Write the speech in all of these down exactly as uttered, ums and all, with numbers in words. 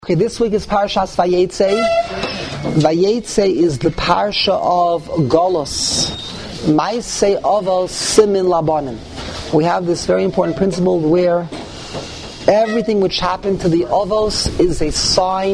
Okay, this week is Parshas Vayetze. Vayetze is the Parsha of Golos. Maaseh Aval Simin Labanim. We have this very important principle where everything which happened to the Avos is a sign,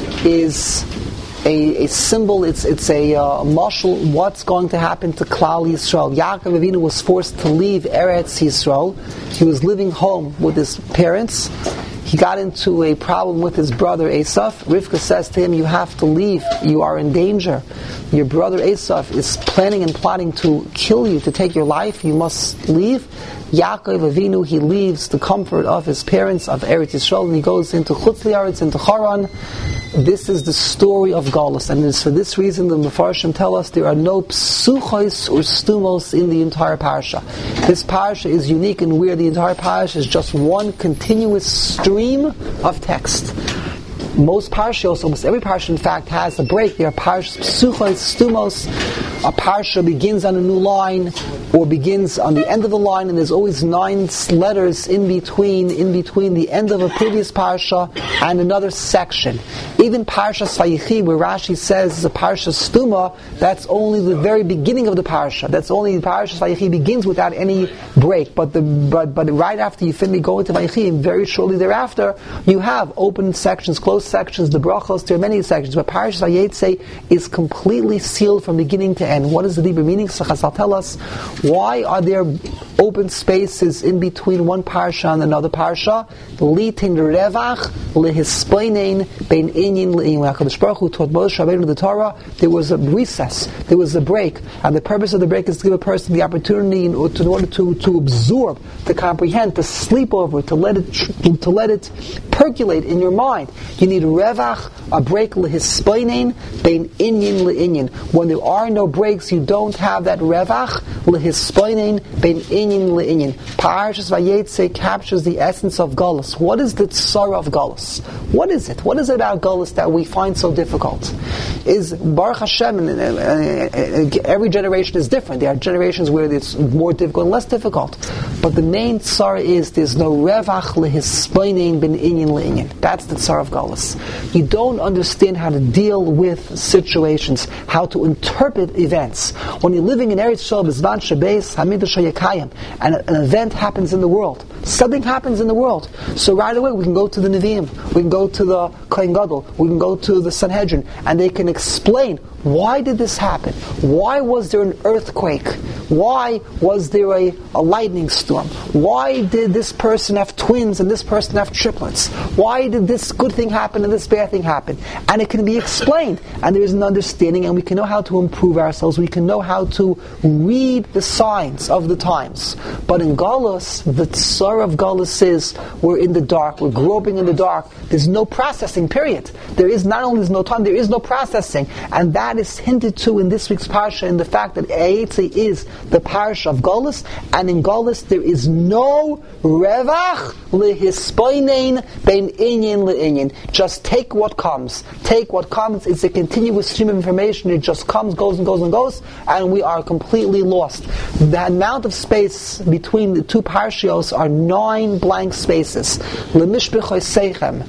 is a, a symbol, it's it's a uh, mashal, what's going to happen to Klal Yisrael. Yaakov Avinu was forced to leave Eretz Yisrael. He was living home with his parents. He got into a problem with his brother Esav. Rivka says to him, you have to leave. You are in danger. Your brother Esav is planning and plotting to kill you, to take your life. You must leave. Yaakov Avinu, he leaves the comfort of his parents, of Eretz Yisrael, and he goes into Chutz Li'aretz, into Haran. This is the story of Galus, and it's for this reason the Mefarshim tell us there are no psuchos or stumos in the entire parsha. This parsha is unique in where the entire parsha is just one continuous stream of text. Most parshas, almost every parsha in fact, has a break. There are parshas, psuchos, stumos. A parsha begins on a new line, or begins on the end of the line, and there's always nine letters in between, in between the end of a previous parsha and another section. Even Parshas Vayechi, where Rashi says is a parsha stuma, that's only the very beginning of the parsha. That's only Parshas Vayechi begins without any break. But the but but right after you finish go into Vayechi, and very shortly thereafter, you have open sections, closed sections, the brachos. There are many sections, but Parshas Vayetze is completely sealed from beginning to end. What is the deeper meaning? So Chazal tell us, why are there open spaces in between one parsha and another parsha? Litin revach lehispoinen bein inyin le'in. When HaKadosh Baruch Hu taught Moshe Rabbeinu the Torah, there was a recess, there was a break, and the purpose of the break is to give a person the opportunity in order to, in order to, to absorb, to comprehend, to sleep over it, to let it to let it percolate in your mind. You need revach, a break lehispoinen bein inyin le'inyin. When there are no breaks, you don't have that revach lehispoinen bein inyin le'inyin. Parshas Vayetze captures the essence of Galus. What is the tzara of Galus? What is it? What is it about Galus that we find so difficult? Is Baruch Hashem, and, uh, uh, every generation is different. There are generations where it's more difficult and less difficult. But the main tzara is there's no revach lehispoinen bein inyin le'inyin. That's the tzara of Galus. You don't understand how to deal with situations, how to interpret events. When you're living in Eretz Yisrael, B'zman Shebeis Hamidrash Hayakayim, and an event happens in the world, something happens in the world, so right away we can go to the Nevi'im, we can go to the Kohen Gadol, we can go to the Sanhedrin, and they can explain, why did this happen? Why was there an earthquake? Why was there a, a lightning storm? Why did this person have twins and this person have triplets? Why did this good thing happen and this bad thing happen? And it can be explained, and there is an understanding, and we can know how to improve ourselves. We can know how to read the signs of the times. But in Galus, the tzara of Galus is we're in the dark, we're groping in the dark. There's no processing, period. There is not only there's no time, there is no processing, and that is hinted to in this week's parsha in the fact that Vayetze is the parsha of Galus, and in Galus there is no revach lehispoinen bein inyin le'inyin. Just take what comes. Take what comes. It's a continuous stream of information. It just comes, goes and goes and goes, and we are completely lost. The amount of space between the two parshios are nine blank spaces. Lemishbechos seichem.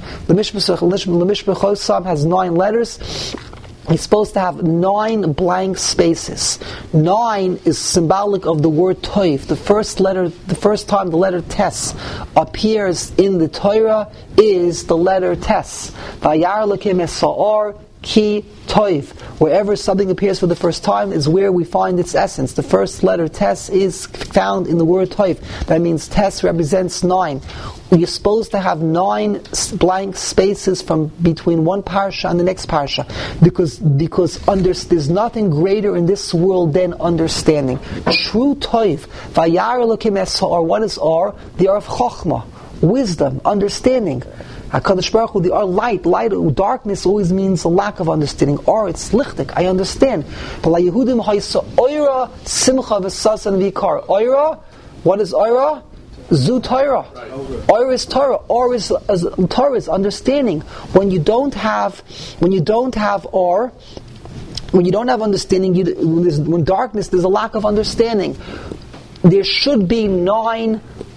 Lemishbechos has nine letters. He's supposed to have nine blank spaces. Nine is symbolic of the word toiv. The first letter, the first time the letter tes appears in the Torah is the letter tes. Vayar Elokim es sa'or ki toiv. Wherever something appears for the first time is where we find its essence. The first letter tes is found in the word toiv. That means tes represents nine. You're supposed to have nine blank spaces from between one parsha and the next parsha, because because under, there's nothing greater in this world than understanding. True toiv, vayar Elokim es ha'or. What is or? The or of chokhmah, wisdom, understanding. HaKadosh Baruch Hu, the or light, light, darkness always means a lack of understanding. Or it's lichtik, I understand. But la Yehudim ha'isa oira simcha v'sasan v'ikar. Oira, what is oira? Zu Torah. Or is Torah. Or is, is Torah is understanding. When you don't have, when you don't have or, when you don't have understanding, you, when, when darkness, there's a lack of understanding. There should be nine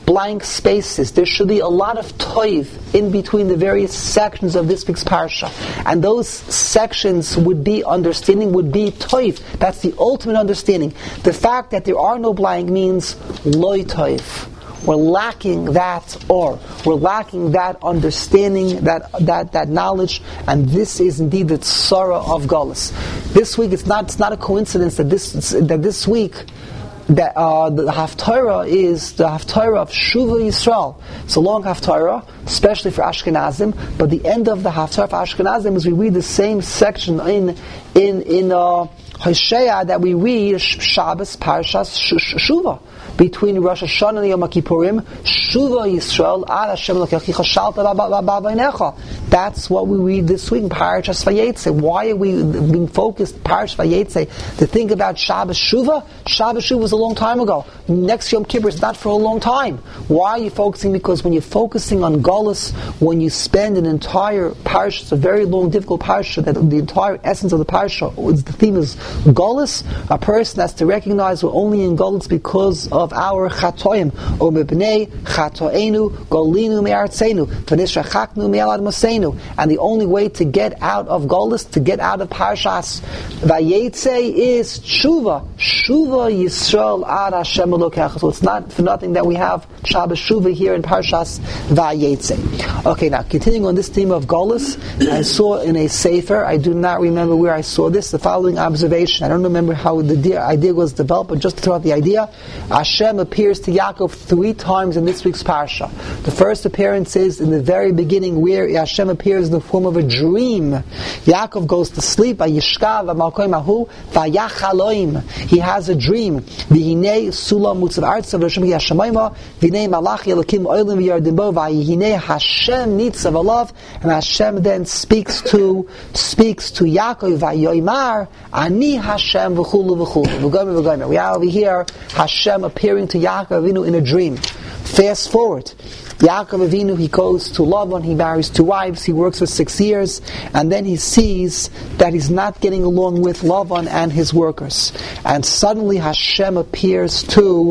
blank spaces. There should be a lot of toiv in between the various sections of this week's parsha. And those sections would be understanding, would be toiv. That's the ultimate understanding. The fact that there are no blank means loy toiv. We're lacking that or. We're lacking that understanding, that that that knowledge, and this is indeed the tzara of Galus. This week, it's not it's not a coincidence that this that this week that uh, the Haftarah is the Haftarah of Shuva Yisrael. It's a long Haftarah, especially for Ashkenazim. But the end of the Haftarah for Ashkenazim is we read the same section in in in uh, Hosea that we read Shabbos Parshas Shuva. Between Rosh Hashanah and Yom Kippurim, Shuva Yisrael Ad Hashem Elokecha Shalta B'Aveinecha. That's what we read this week in Parashas Vayetze. Why are we being focused Parashas Vayetze to think about Shabbos Shuva? Shabbos Shuva was a long time ago. Next Yom Kippur is not for a long time. Why are you focusing? Because when you're focusing on Golus, when you spend an entire parasha, it's a very long, difficult parasha, that the entire essence of the parasha, the theme is Golus, a person has to recognize we're only in Golus because of our chatoim, or mebnei chatoenu golinu me'artzenu v'nisrachaknu me'al admoseinu. And the only way to get out of Golus, to get out of Parashas Vayetze, is tshuva. Shuva Yisrael ad Hashem Elokecha. So it's not for nothing that we have Shabbos Shuva here in Parashas Vayetze. Okay, now continuing on this theme of Golus, I saw in a sefer, I do not remember where I saw this, the following observation. I don't remember how the idea was developed, but just to throw out the idea, Hashem appears to Yaakov three times in this week's parsha. The first appearance is in the very beginning, where Hashem appears in the form of a dream. Yaakov goes to sleep. Vayishkav v'malkoim ahu vayachaloim. He has a dream. V'hinei sulam mutzav artzav v'Hashem yashamayma v'hinei malach elokim oilim v'yardim bo v'hinei Hashem nitzav alav. And Hashem then speaks to speaks to Yaakov v'yoymar ani Hashem v'chulu v'chulu v'gomer v'gomer. We have over here Hashem appearing to Yaakov Avinu in a dream. Fast forward, Yaakov Avinu, he goes to Lavan, he marries two wives, he works for six years, and then he sees that he's not getting along with Lavan and his workers. And suddenly Hashem appears to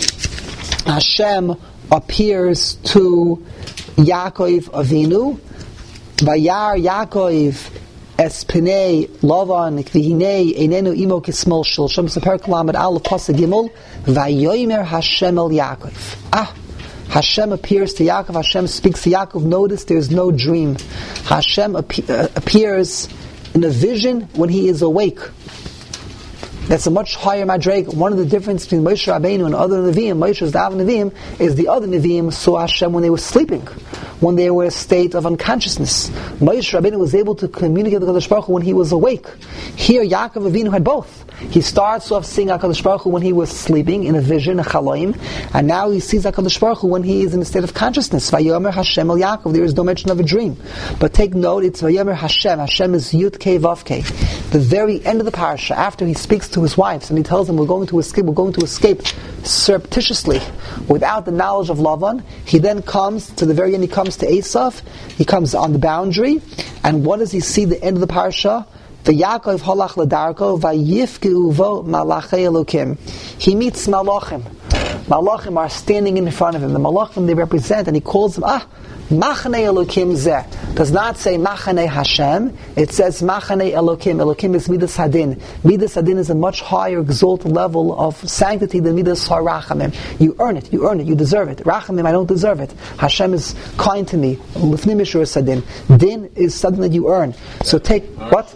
Hashem appears to Yaakov Avinu. Vayar Yaakov Es Pinei Lavan Kvihinei Einenu Imo Kismol Shel Shem Seper Kalamed Aleph Pasuk Gimel Vayomer Hashem El Yaakov. Ah, Hashem appears to Yaakov. Hashem speaks to Yaakov. Notice there is no dream. Hashem appe- uh, appears in a vision when he is awake. That's a much higher madreg. One of the differences between Moshe Rabbeinu and other Nevi'im, Moshe's Dav Nevi'im, is the other Nevi'im saw Hashem when they were sleeping, when they were in a state of unconsciousness. Moshe Rabbeinu was able to communicate with HaKadosh Baruch Hu when he was awake. Here, Yaakov Avinu had both. He starts off seeing HaKadosh Baruch Hu when he was sleeping in a vision, a chaloim, and now he sees HaKadosh Baruch Hu when he is in a state of consciousness. Vayomer Hashem El Yaakov. There is no mention of a dream. But take note, it's Vayomer Hashem. Hashem is Yud Kei Vav Kei. The very end of the parasha, after he speaks to his wives and he tells them we're going to escape, we're going to escape surreptitiously without the knowledge of Lavan, he then comes to the very end, he comes to Esav, he comes on the boundary, and what does he see the end of the parasha? V'Yaakov halach ledarko v'yifkeu vo malachei Elokim. He meets malachim. Malachim are standing in front of him. The malachim they represent, and he calls them, ah, Machanei Elokim zeh. Does not say Machanei Hashem. It says Machanei Elokim. Elokim is Midas Hadin. Midas Hadin is a much higher, exalted level of sanctity than Midas HaRachamim. You earn it. You earn it. You deserve it. Rachamim, I don't deserve it. Hashem is kind to me. Lifnim Mishur Sadin. Din is something that you earn. So take what?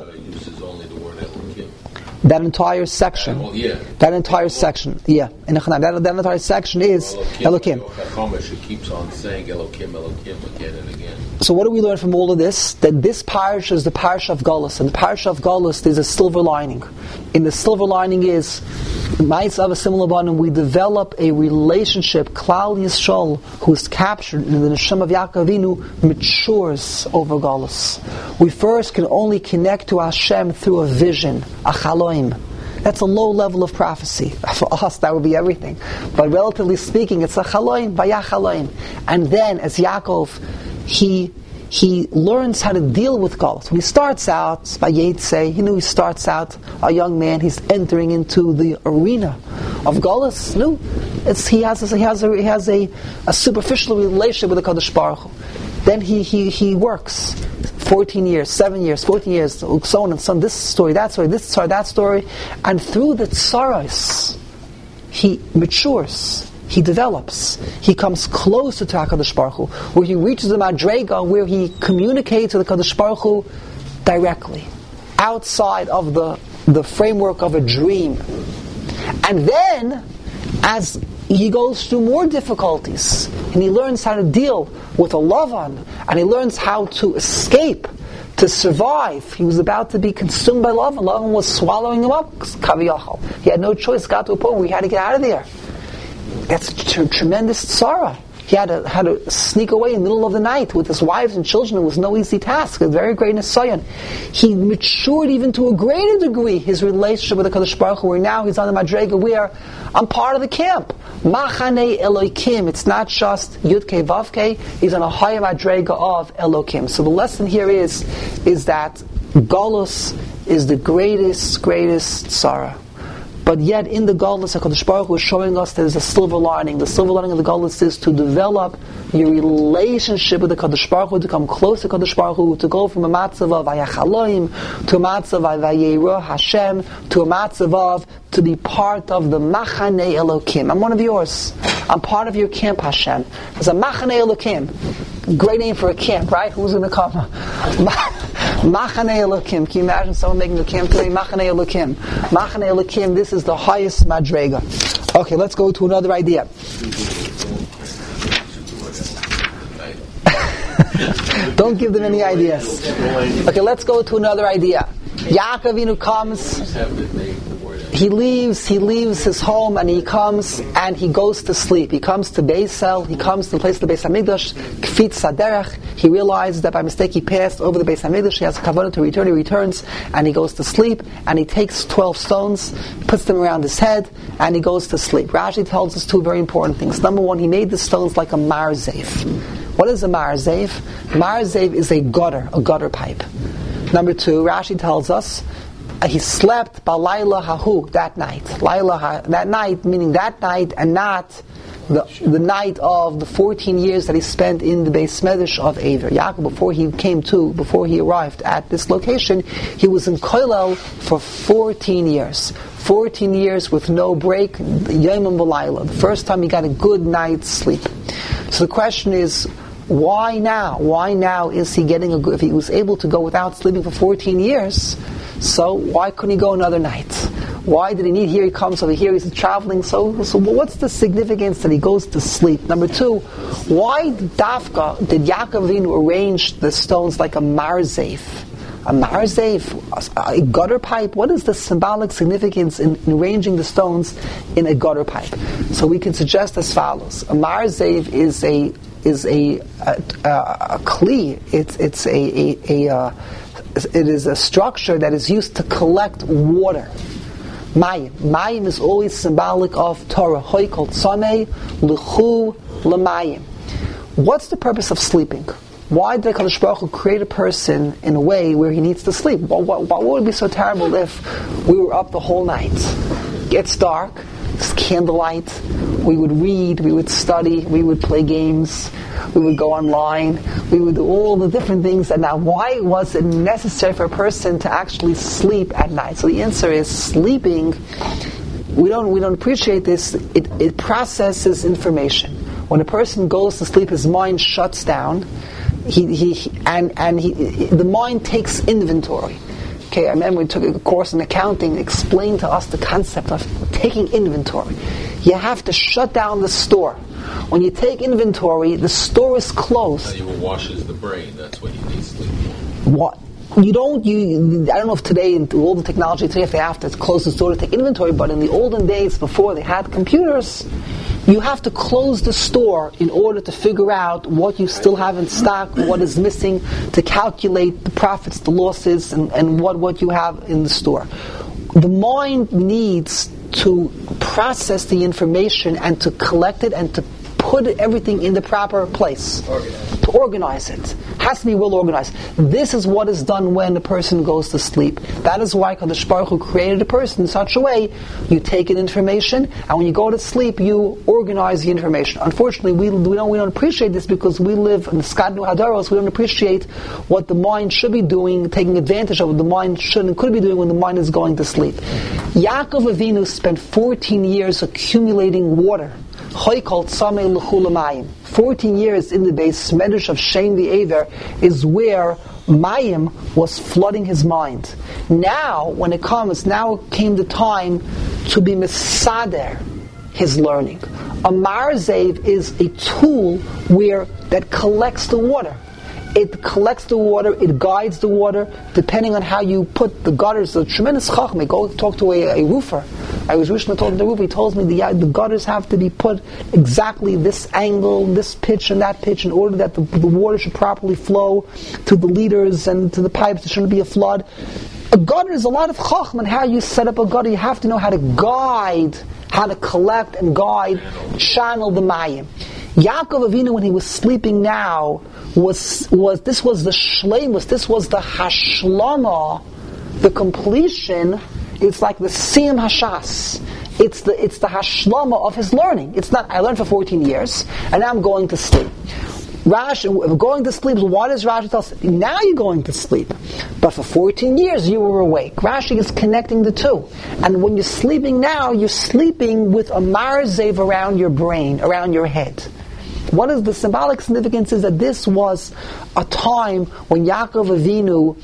That entire section. Well, yeah. That entire section. Yeah. In that, that entire section is Elokim. Elokim. It keeps on saying Elokim, Elokim again and again. So what do we learn from all of this? That this parsha is the parsha of Golus. And the parsha of Golus, there's a silver lining. And the silver lining is, Ma'is of a similar bond, we develop a relationship. Klal Yisrael, who is captured in the Neshama of Yaakov Avinu, matures over Golus. We first can only connect to Hashem through a vision, a chaloim. That's a low level of prophecy. For us, that would be everything. But relatively speaking, it's a chaloim, vayach chaloim. And then, as Yaakov, he he learns how to deal with Galus. When he starts out, Vayetze, he knew he starts out a young man, he's entering into the arena of Galus. No, it's, he has, a, he has, a, he has a, a superficial relationship with the Kadosh Baruch Hu. Then he, he, he works fourteen years, seven years, fourteen years, so on and so on, this story, that story, this story, that story, and through the tsaros, he matures, he develops, he comes closer to HaKadosh Baruch Hu, where he reaches the Madrega, where he communicates with the HaKadosh Baruch Hu directly, outside of the, the framework of a dream. And then, as he goes through more difficulties, and he learns how to deal with a Lavan, and he learns how to escape, to survive. He was about to be consumed by Lavan. Lavan was swallowing him up, Kaviyachal. He had no choice, got to a point where he had to get out of there. That's a tremendous tzara. He had to, had to sneak away in the middle of the night with his wives and children. It was no easy task. A very great nisayon. He matured even to a greater degree, his relationship with the Kadosh Baruch Hu, where now he's on the Madrega, where I'm part of the camp. Machane Elokim. It's not just Yudke Vavke. He's on a higher Madrega of Elokim. So the lesson here is, is that Galus is the greatest, greatest tzara. But yet, in the Galus, HaKadosh Baruch Hu is showing us there's a silver lining. The silver lining of the Galus is to develop your relationship with the Kadosh Baruch Hu, to come close to Kadosh Baruch Hu, to go from a matzav of Vayachaloim to a matzav of Vayera Hashem to a matzav of to be part of the Machane Elokim. I'm one of yours. I'm part of your camp, Hashem. There's a Machane Elokim. Great name for a camp, right? Who's going to come? Machane Elokim. Can you imagine someone making the camp today? Machane Elokim. Machane Elokim, this is the highest Madrega. Okay, let's go to another idea. Don't give them any ideas. Okay, let's go to another idea. Yaakov Avinu comes, he leaves, he leaves his home and he comes and he goes to sleep. He comes to Beisel, he comes to the place of the Beis HaMikdash, Kfit Saderech. He realizes that by mistake he passed over the Beis HaMikdash, he has a kavanah to return, he returns and he goes to sleep and he takes twelve stones, puts them around his head and he goes to sleep. Rashi tells us two very important things. Number one, he made the stones like a marzev. What is a marzev? Marzev is a gutter, a gutter pipe. Number two, Rashi tells us uh, he slept balayla hahu that night. Layla ha, that night, meaning that night, and not the the night of the fourteen years that he spent in the Beis Medrash of Aver. Yaakov, before he came to, before he arrived at this location, he was in Koilel for fourteen years. Fourteen years with no break, Yomim v'Layla. The first time he got a good night's sleep. So the question is, why now? Why now is he getting a good, if he was able to go without sleeping for fourteen years, so why couldn't he go another night? Why did he need, here he comes, over here he's traveling, so, so what's the significance that he goes to sleep? Number two, why Dafka did Yaakov Avinu arrange the stones like a marzev? A marzev, a, a gutter pipe? What is the symbolic significance in, in arranging the stones in a gutter pipe? So we can suggest as follows. A marzev is a is a a, a, a kli. It's it's a a, a uh, it is a structure that is used to collect water. Mayim. Mayim is always symbolic of Torah. Hoy kol tzamei l'chu l'mayim. What's the purpose of sleeping? Why did HaKadosh Baruch Hu create a person in a way where he needs to sleep? What, what, what would be so terrible if we were up the whole night? It gets dark, it's candlelight, we would read, we would study, we would play games, we would go online, we would do all the different things. And now, why was it necessary for a person to actually sleep at night? So the answer is sleeping. We don't we don't appreciate this. It, it processes information. When a person goes to sleep, his mind shuts down. He, he and and he, the mind takes inventory. Okay, I remember we took a course in accounting, explained to us the concept of taking inventory. You have to shut down the store. When you take inventory, the store is closed. It washes the brain. That's what you need sleep for. What? You don't, you, I don't know if today, in all the technology today, if they have to close the store to take inventory, but in the olden days, before they had computers, you have to close the store in order to figure out what you still have in stock, what is missing, to calculate the profits, the losses, and, and what, what you have in the store. The mind needs to process the information and to collect it and to put everything in the proper place. to organize it. It has to be well organized. This is what is done when a person goes to sleep. That is why Kadosh Baruch Hu created a person in such a way. You take in information, and when you go to sleep, you organize the information. Unfortunately, we, we don't we don't appreciate this because we live in the Skadnu Hadaros. We don't appreciate what the mind should be doing, taking advantage of what the mind should and could be doing when the mind is going to sleep. Yaakov Avinu spent fourteen years accumulating water. fourteen years in the base Medrash of Shem V'Ever is where Mayim was flooding his mind. Now, when it comes, now came the time to be Mesader, his learning. A marzev is a tool where that collects the water. It collects the water, it guides the water, depending on how you put the gutters. The tremendous chachma. Go talk to a, a roofer. I was recently talking to a roofer. He tells me the, the gutters have to be put exactly this angle, this pitch, and that pitch in order that the, the water should properly flow to the leaders and to the pipes. There shouldn't be a flood. A gutter is a lot of chachma and how you set up a gutter. You have to know how to guide, how to collect and guide, channel the mayim. Yaakov Avinu, when he was sleeping now, was was this was the shleimus, this was the hashlama, the completion. It's like the siyum hashas. It's the it's the hashlama of his learning. It's not I learned for fourteen years and now I'm going to sleep. Rashi, going to sleep. Why does Rashi tell us now you're going to sleep? But for fourteen years you were awake. Rashi is connecting the two. And when you're sleeping now, you're sleeping with a marzev around your brain, around your head. What is the symbolic significance is that this was a time when Yaakov Avinu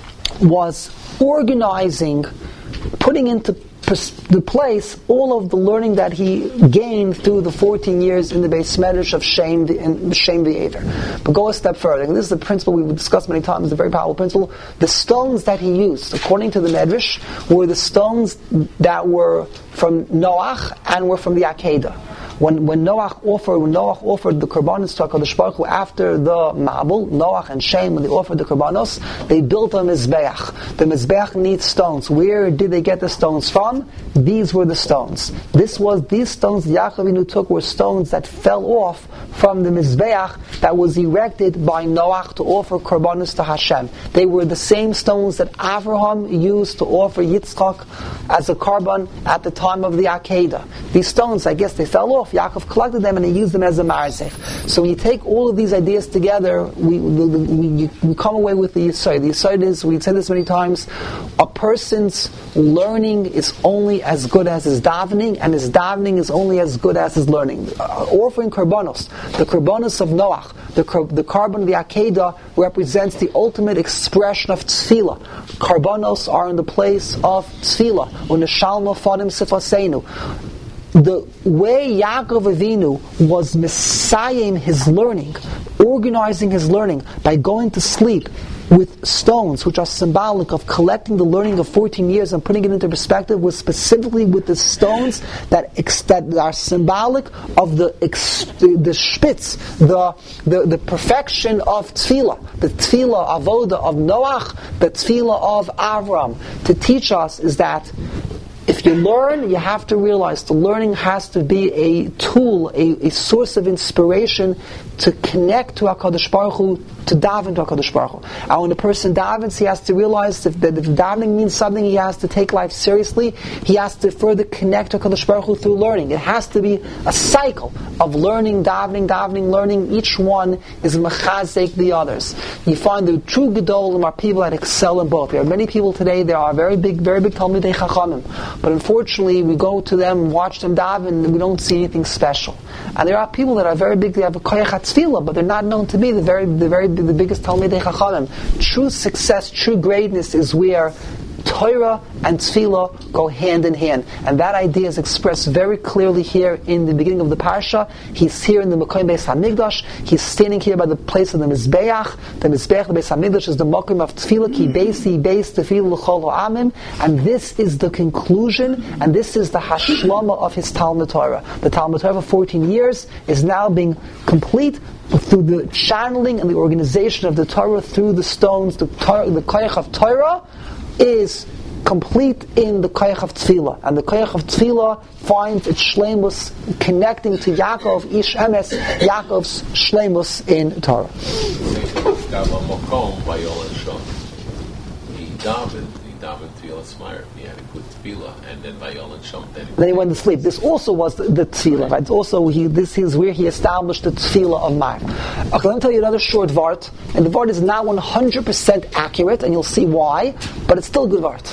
was organizing, putting into the place all of the learning that he gained through the fourteen years in the Beis Medrash of Shem and Shem V'Ever. But go a step further. And this is the principle we've discussed many times. It's a very powerful principle. The stones that he used, according to the Medrash, were the stones that were from Noach and were from the Akedah. When when Noach offered when Noach offered the korbanos to HaKadosh Baruch Hu after the Mabul, Noach and Shem, when they offered the korbanos, they built a mizbeach. The mizbeach needs stones. Where did they get the stones from? These were the stones. This was these stones Yaakov Avinu took were stones that fell off from the mizbeach that was erected by Noach to offer korbanos to Hashem. They were the same stones that Avraham used to offer Yitzchak as a korban at the time of the Akedah. These stones, I guess, they fell off. Yaakov collected them and he used them as a marzev. So when you take all of these ideas together, we we, we come away with the Yisod. The Yisod is, we've said this many times, a person's learning is only as good as his davening, and his davening is only as good as his learning. Uh, offering korbanos, the korbanos of Noach, the, the korban of the Akedah represents the ultimate expression of tefillah. Korbanos are in the place of tefillah. U'neshalma fadim sifaseinu. The way Yaakov Avinu was messiahing his learning, organizing his learning by going to sleep with stones, which are symbolic of collecting the learning of fourteen years and putting it into perspective, was specifically with the stones that ex- that are symbolic of the ex- the, the spitz, the, the the perfection of tefillah, the tefillah avoda of Noach, the tefillah of Avram. To teach us is that if you learn, you have to realize the learning has to be a tool, a, a source of inspiration to connect to HaKadosh Baruch Hu, to daven to HaKadosh Baruch Hu. And when a person davens, he has to realize if, that if davening means something, he has to take life seriously. He has to further connect to HaKadosh Baruch Hu through learning. It has to be a cycle of learning, davening, davening, learning. Each one is mechazek the others. You find the true gedolim are people that excel in both. There are many people today, there are very big, very big Talmidei Chachamim. But unfortunately, we go to them, watch them daven, and we don't see anything special. And there are people that are very big, they have a koyach hatzfilah, but they're not known to be the very, the very, the biggest Talmidei Chachamim. True success, true greatness is where Torah and Tefillah go hand in hand. And that idea is expressed very clearly here in the beginning of the Parsha. He's here in the Mekoim Beis HaMikdash. He's standing here by the place of the Mizbeach. The Mizbeach, the Beis HaMikdash, is the Mekoim of Tefillah. Ki Beisi Beis Tefillah L'chol Ha'amim. And this is the conclusion, and this is the Hashlama of his Talmud Torah. The Talmud Torah for fourteen years is now being complete through the channeling and the organization of the Torah through the stones. The, Torah, the Koyach of Torah is complete in the koyach of tefillah, and the koyach of tefillah finds its shleimus connecting to Yaakov ish emes, Yaakov's shleimus in Torah. He had a good tefillah, and then Vayol and Shom. Then, then he went to sleep. This also was the, the tefillah, right? It's also he. This is where he established the tefillah of Mar. Okay, let me tell you another short vart, and the vart is not one hundred percent accurate, and you'll see why, but it's still a good vart.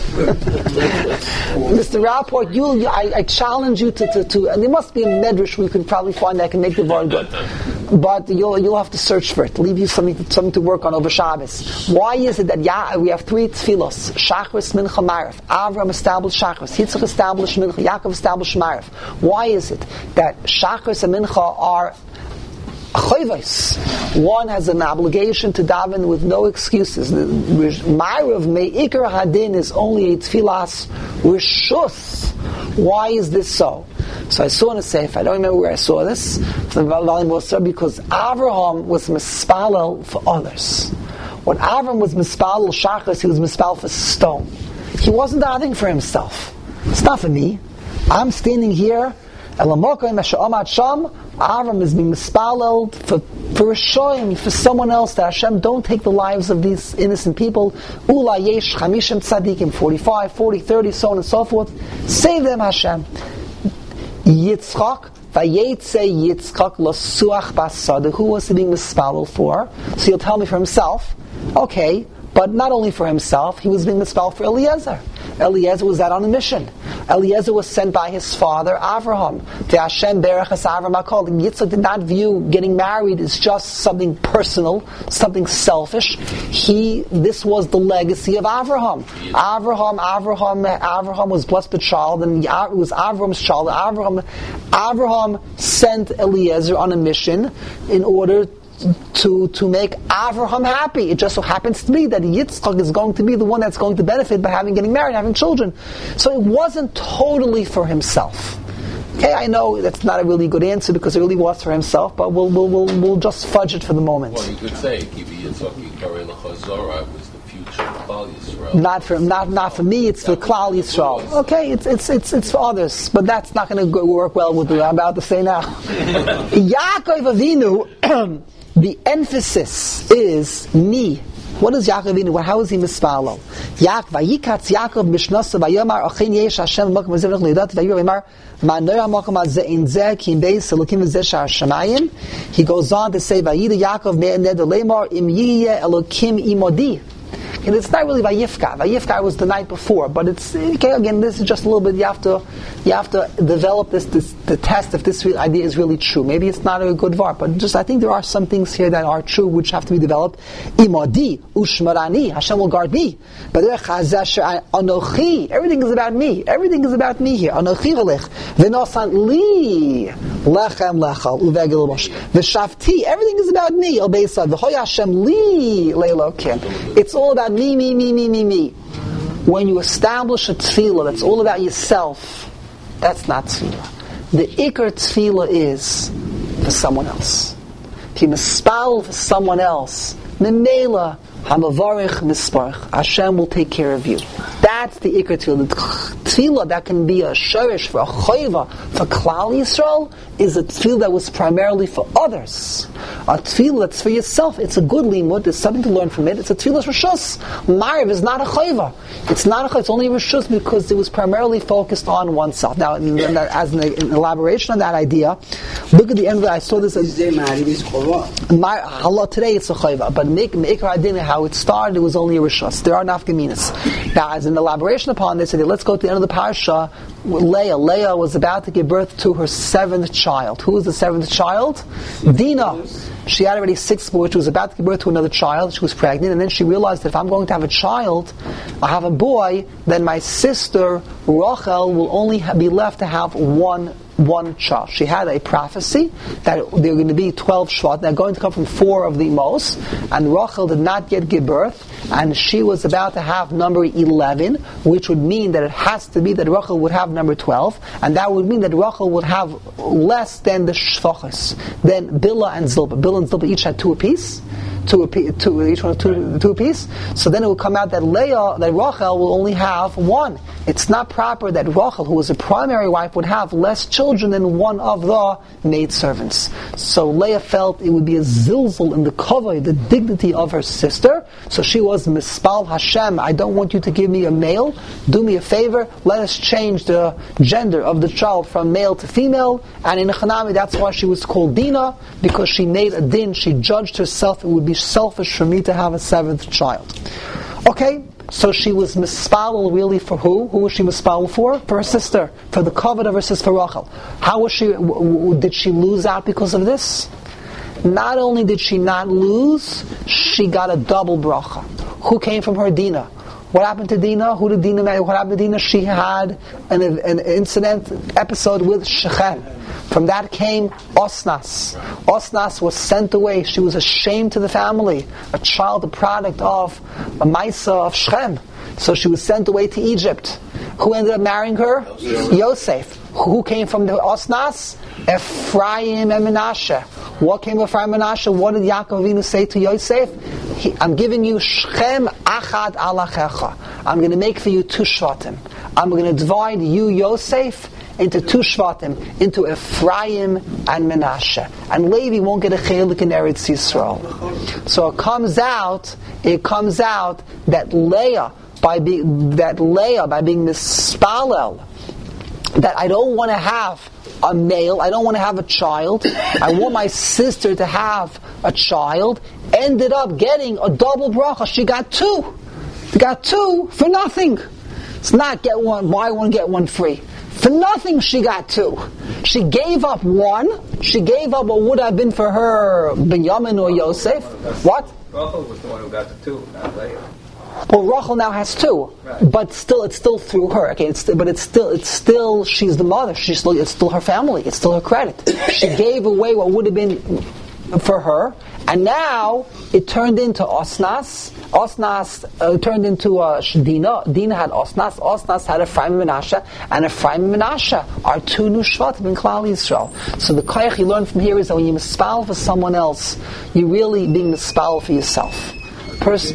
Mister Rapport, you, I, I challenge you to, to, to, and there must be a medrash where you can probably find that can make the vart good. But you'll you'll have to search for it. Leave you something to, something to work on over Shabbos. Why is it that yeah, we have three tefillos? Shachris, Mincha, Marav. Avram established Shachris. Yitzchak established Mincha. Yaakov established Marav. Why is it that Shachris and Mincha are chayvos? One has an obligation to daven with no excuses. Marav me'ikar hadin is only a tefillas rishus. Why is this so? So I saw in a sefer, I don't remember where I saw this, because Avraham was mispalel for others. When Avraham was mispalel shachas, he was mispalel for stone. He wasn't davening for himself. It's not for me. I'm standing here, Avraham is being mispalel for for Rishoyim, for someone else, that Hashem don't take the lives of these innocent people. Ula yesh chamishim tzadikim, forty-five, forty, thirty, so on and so forth. Save them, Hashem. Yitzchak, vayetze Yitzchak losuach basada. Who was he being mispalel for? So he'll tell me for himself. Okay, but not only for himself, he was being mispalel for Eliezer. Eliezer was out on a mission. Eliezer was sent by his father, Avraham. The Hashem berachas Avraham HaKol. Yitzchak did not view getting married as just something personal, something selfish. He, this was the legacy of Avraham. Avraham, Avraham, Avraham was blessed with child, and it was Avraham's child. Avraham, Avraham sent Eliezer on a mission in order to to make Avraham happy. It just so happens to be that Yitzchak is going to be the one that's going to benefit by having getting married, having children. So it wasn't totally for himself. Okay, I know that's not a really good answer because it really was for himself, but we'll we'll we'll, we'll just fudge it for the moment. Well, you could say Kivi Yitzchak Yikarei L'Chazorah was the future of Klal Yisrael. Not for not not for me. It's for Klal Yisrael. Okay, it's it's it's it's for others, but that's not going to work well with what I'm about to say now. Yaakov Avinu. The emphasis is me. What is Yaakov Avinu? How is he mispalel? Yaakov vayikatz Yaakov mishnasa vayomar achin yesh Hashem makom zevnach leidat vayomar ma'noya makom azeh in zeh ki in beis elokim v'zeh sha'ashamayim. He goes on to say vayida Yaakov me'ened leimar im yiyeh elokim imodi. And it's not really Vayifka. Vayifka was the night before, but it's okay. Again, this is just a little bit. You have to, you have to develop this, this the test if this idea is really true. Maybe it's not a good var, but just I think there are some things here that are true which have to be developed. Imadi ushmarani, Hashem will guard me. But anochi, everything is about me. Everything is about me here. Anochi v'lech v'nosan li lechem lechal uvegel bosh v'shavti. Everything is about me. Obeisad v'hoy Hashem li leilokim. It's all about me, me, me, me, me, me. When you establish a tefillah that's all about yourself, that's not tefillah. The ikar tefillah is for someone else. If you mispal for someone else, memela hamavarich misparch, Hashem will take care of you. That's the ikar tefillah. The tefillah that can be a shorish for a choiva for Klal Yisrael is a tefillah that was primarily for others. A tefillah that's for yourself, it's a good limud, there's something to learn from it. It's a tefillah rishus. Mariv is not a choiva. It's not a choiva, it's only a rishus because it was primarily focused on oneself. Now, as an, an elaboration on that idea, look at the end of it. I saw this as Mariv is chova. Allah, today it's a choiva, but Meikar Adin, how it started, it was only a rishus. There are nafkaminas. Now, as an elaboration upon this, let's go to the end of the parasha. Leah. Leah was about to give birth to her seventh child. Who was the seventh child? Dinah. She had already six boys. She was about to give birth to another child. She was pregnant, and then she realized that if I'm going to have a child, I have a boy, then my sister Rachel will only be left to have one one child. She had a prophecy that there are going to be twelve Shvat. They're going to come from four of the most, and Rachel did not yet give birth, and she was about to have number eleven, which would mean that it has to be that Rachel would have number twelve, and that would mean that Rachel would have less than the Shvachas, than Bilhah and Zilpah. Bilhah and Zilpah each had two apiece. two, two each one two, two apiece. So then it will come out that Leah, that Rachel will only have one. It's not proper that Rachel, who was a primary wife, would have less children than one of the maidservants. So Leah felt it would be a zilzal in the kavod, the dignity of her sister. So she was mispal Hashem. I don't want you to give me a male. Do me a favor. Let us change the gender of the child from male to female. And in Echanami, that's why she was called Dina, because she made a din. She judged herself. It would be selfish for me to have a seventh child. Okay, so she was mispal really for who? Who was she mispal for? For her sister, for the kavod of her sister Rachel. How was she? W- w- did she lose out because of this? Not only did she not lose, she got a double bracha. Who came from her? Dina. What happened to Dina? Who did Dina marry? What happened to Dina? She had an, an incident, episode with Shechem. From that came Osnas. Osnas was sent away. She was a shame to the family. A child, a product of a Maisa of Shechem. So she was sent away to Egypt. Who ended up marrying her? Yosef. Yosef. Who came from the Osnas? Ephraim and Menashe. What came of Ephraim and Menashe? What did Yaakov Avinu say to Yosef? He, I'm giving you Shechem achad alachecha. I'm going to make for you two shvatim. I'm going to divide you, Yosef, into two shvatim, into Ephraim and Menashe. And Levi won't get a chelik in Eretz Yisrael. So it comes out, it comes out that Leah, by being that Leah, by being mispalel, that I don't want to have a male, I don't want to have a child, I want my sister to have a child, ended up getting a double bracha. She got two. She got two for nothing. It's not get one, buy one, get one free. For nothing she got two. She gave up one. She gave up what would have been for her Binyamin or Yosef. What? Rachel was the one who got the two, not Leah. Well, Rachel now has two, right. But still, it's still through her. Okay, it's but it's still, it's still, she's the mother. She's still, it's still her family. It's still her credit. She gave away what would have been for her, and now it turned into Osnas. Osnas uh, turned into uh, Dina. Dina had Osnas. Osnas had Ephraim and Menashe, and Ephraim and Menashe are two new shvatim in Klal Yisrael. So the koyach you learn from here is that when you mispal for someone else, you're really being mispal for yourself. Pers-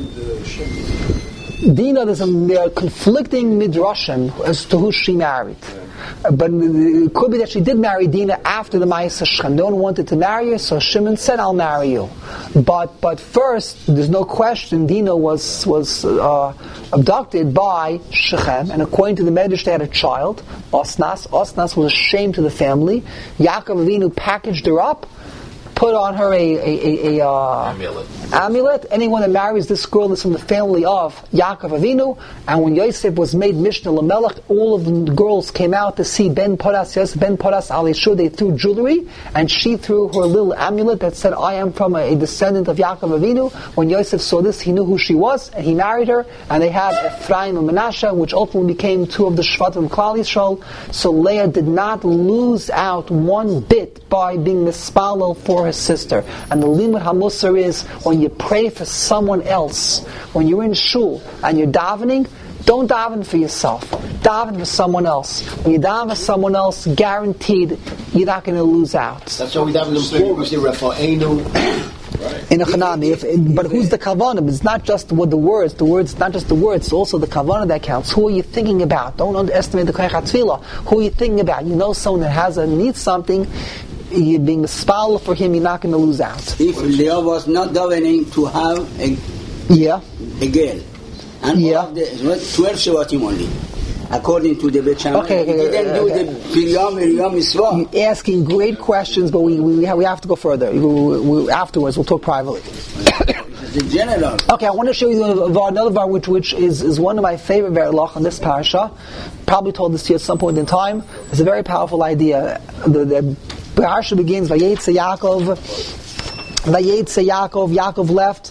Dina, there's a there are conflicting midrashim as to who she married. But it could be that she did marry Dina after the Ma'aseh Shechem. No one wanted to marry her, so Shimon said, I'll marry you. But but first, there's no question, Dina was was uh, abducted by Shechem, and according to the Medrash, they had a child, Osnas. Osnas was a shame to the family. Yaakov Avinu packaged her up, put on her a, a, a, a uh, amulet. amulet. Anyone that marries this girl is from the family of Yaakov Avinu. And when Yosef was made Mishnah Lamelech, all of the girls came out to see Ben Poras, Yosef Ben Poras al Yeshua. They threw jewelry, and she threw her little amulet that said, I am from a, a descendant of Yaakov Avinu. When Yosef saw this, he knew who she was, and he married her, and they had Ephraim and Menashe, which ultimately became two of the Shvatim of Klal Yisrael. So Leah did not lose out one bit by being mispalel for her sister. And the limud hamusar is, when you pray for someone else, when you're in shul and you're davening, don't daven for yourself. Daven for someone else. When you daven for someone else, guaranteed you're not going to lose out. That's why we daven them for. We say Rafa'enu. In a chanami, if, but who's the kavanah? It's not just what the words. The words, not just the words. It's also the kavanah that counts. Who are you thinking about? Don't underestimate the koyach hatfilah. Who are you thinking about? You know someone that has a needs something. You're being mispal for him. You're not going to lose out. If Leah was not davening to have a yeah a girl, and yeah. all of the twelve shvatim only, according to the Beit Shammai, okay, okay, he didn't okay. do the Piryam Piryam Mitzvah. You're asking great questions, but we we have, we have to go further. We, we, afterwards, we'll talk privately. The general. Okay, I want to show you another var which which is, is one of my favorite verlach on this parasha. Probably told this to you at some point in time. It's a very powerful idea. The, the parasha begins Vayetze Yaakov. Vayetze Yaakov. Yaakov left.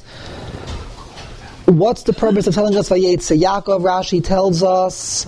What's the purpose of telling us Vayetze Yaakov? Rashi tells us.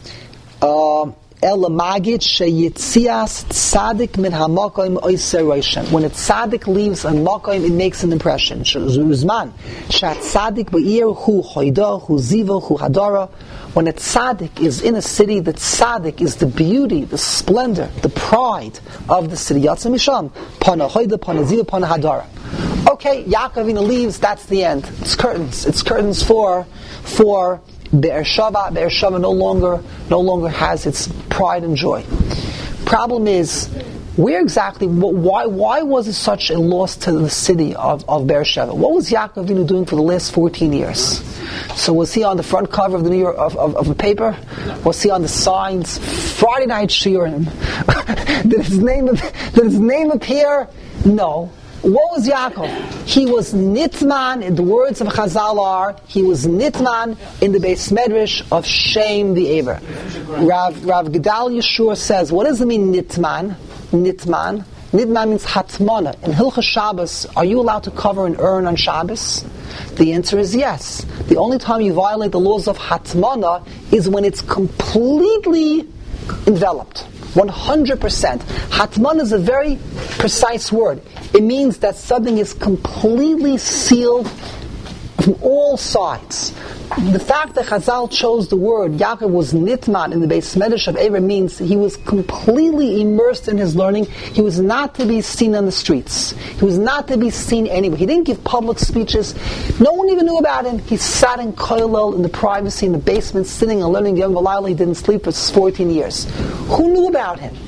Uh, El magid sheyitzias tzadik min hamakom oiser roishem. When a tzadik leaves a makom, it makes an impression. Uzman shat tzadik be'ir hu choida hu ziva hu hadara. When a tzaddik is in a city, the tzaddik is the beauty, the splendor, the pride of the city. Yatzah misham pana choida pana ziva pana hadara. Okay, Yaakov Avinu leaves, that's the end. It's curtains. It's curtains for for Be'er Sheva. Be'er Sheva no longer no longer has its pride and joy. Problem is, where exactly, why why was it such a loss to the city of, of Be'er Sheva? What was Yaakov Avinu doing for the last fourteen years? So was he on the front cover of the New York of, of, of a paper? Was he on the signs? Friday night shiurim? did his name did his name appear? No. What was Yaakov? He was nitman, in the words of Chazal are, he was nitman in the Beis Medrash of Shem the Eber. Rav, Rav Gedal Yeshua says, what does it mean nitman? Nitman? Nitman means hatmana. In Hilchos Shabbos, are you allowed to cover an urn on Shabbos? The answer is yes. The only time you violate the laws of hatmana is when it's completely enveloped. one hundred percent. Hatman is a very precise word. It means that something is completely sealed from all sides. The fact that Chazal chose the word, Yaakov was nitman in the Beis Medrash of Eber, means he was completely immersed in his learning. He was not to be seen on the streets. He was not to be seen anywhere. He didn't give public speeches. No one even knew about him. He sat in kollel, in the privacy, in the basement, sitting and learning the Yom V'Layla. He didn't sleep for fourteen years. Who knew about him?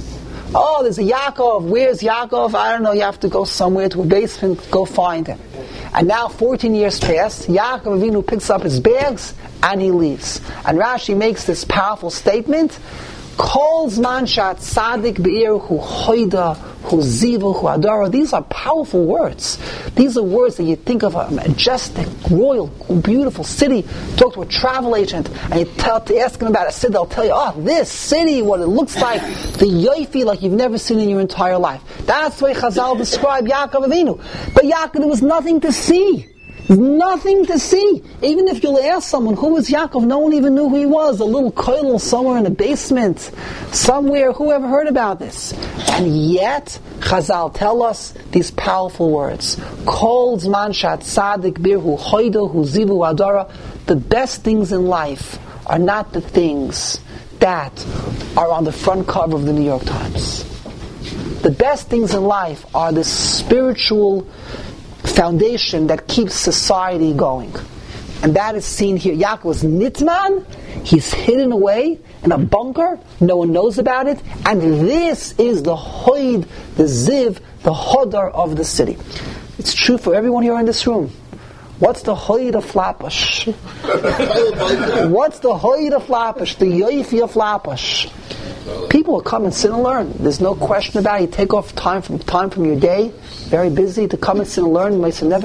Oh, there's a Yaakov. Where's Yaakov? I don't know. You have to go somewhere to a basement, go find him. And now fourteen years pass, Yaakov Avinu picks up his bags and he leaves. And Rashi makes this powerful statement, Kol zman shat tzadik be'ir hu hoida hu ziva hu adara. These are powerful words. These are words that you think of a majestic, royal, beautiful city. Talk to a travel agent and you tell, to ask them about a city, they'll tell you, oh, this city, what it looks like, the yoifi like you've never seen in your entire life. That's the way Chazal described Yaakov Avinu. But Yaakov, there was nothing to see. Nothing to see. Even if you'll ask someone, who was Yaakov? No one even knew who he was. A little kollel somewhere in a basement, somewhere. Who ever heard about this? And yet, Chazal tell us these powerful words. Kol zman shat tzadik birhu hoido hu zivu adara. The best things in life are not the things that are on the front cover of the New York Times. The best things in life are the spiritual foundation that keeps society going. And that is seen here. Yaakov was nitman, he's hidden away in a bunker, no one knows about it, and this is the hoid, the ziv, the hodar of the city. It's true for everyone here in this room. What's the hoid of Flatbush? What's the hoid of Flatbush? The yoifi of Flatbush? People will come and sit and learn. There's no question about it. You take off time from time from your day, very busy, to come and sit and learn.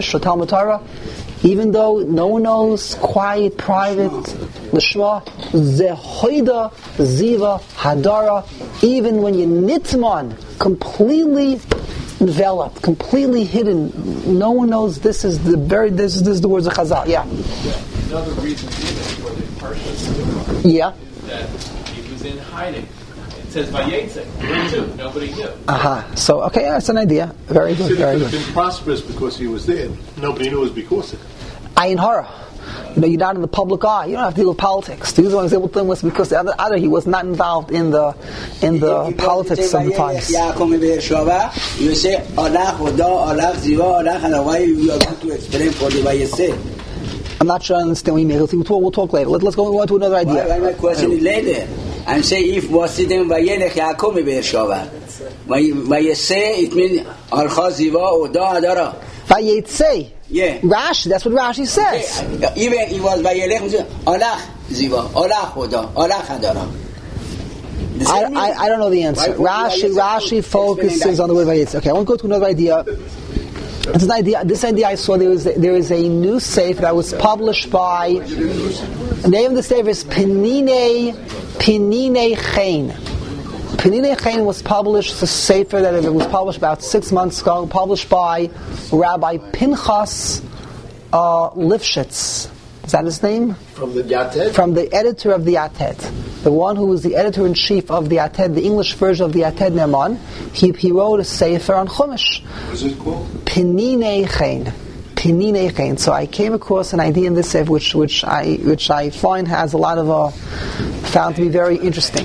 Even though no one knows, quiet, private, l'shma, zehoida, ziva, hadara. Even when you're nitman, completely enveloped, completely hidden, no one knows. This is the very. This is, this is the words of Chazal. Yeah. Another reason for the parsha yeah. is that he was in hiding. It says Vayetze, too. Nobody knew. Aha. Uh-huh. So, okay, yeah, that's an idea. Very good, The city very could good. have been prosperous because he was there. Nobody knew it was because of it. Ayin hara. You know, you're not in the public eye. You don't have to deal with politics. The reason why I was able to deal with because the other, other he was not involved in the in the politics of the times. You say Allah Khuda, Allah Ziva, Allah Khana. Why you are going to explain for the Vayetze? I'm not sure I understand what you mean. We'll talk, we'll talk later. Let, let's go on to another idea. Why, why my question is later? And say if Wasidim Vayelech Yaakov Be'er Sheva. Vayetze, it means Al Ziva, Oda, Adara. Vayetze. Yeah. Rashi, that's what Rashi says. Yeah. Even it was Vayelech, Allah Ziva, Allah Oda, Allah Adara. I, I, I don't know the answer. Rashi Rashi focuses on the word Vayetze. Okay, I want to go to another idea. It's an idea. This idea I saw. There is a, there is a new sefer that was published by. The name of the sefer is Penine Penine Chain. Penine Chain was published. It's a sefer that it was published about six months ago. Published by Rabbi Pinchas uh, Lifshitz. Is that his name? From the Yated? From the editor of the Yated. The one who was the editor-in-chief of the Yated, the English version of the Yated Ne'eman. He, he wrote a sefer on Chumash. What's it called? Penine Chain. Penine Chain. So I came across an idea in this sefer which which I which I find has a lot of uh, found to be very interesting. What?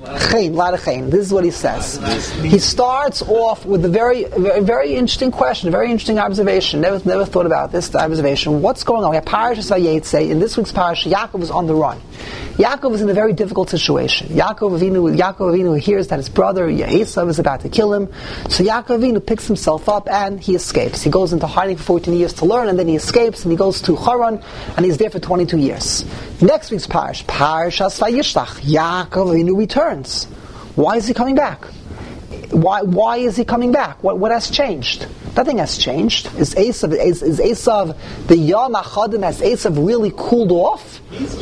Chayin, a lot of chayin. This is what he says. He starts off with a very, very, very interesting question, a very interesting observation. Never, never thought about this observation. What's going on? We have Parashas Vayetze. In this week's parasha, Yaakov is on the run. Yaakov is in a very difficult situation. Yaakov Avinu, Yaakov Avinu hears that his brother Esav is about to kill him. So Yaakov Avinu picks himself up and he escapes. He goes into hiding for fourteen years to learn, and then he escapes and he goes to Haran and he's there for twenty-two years. Next week's parish, Parashas Vayishlach, Yaakov Avinu returns. Why is he coming back? Why why is he coming back? What what has changed? Nothing has changed. Is Esav is, is Esav the Yom Achadim? Has Esav really cooled off?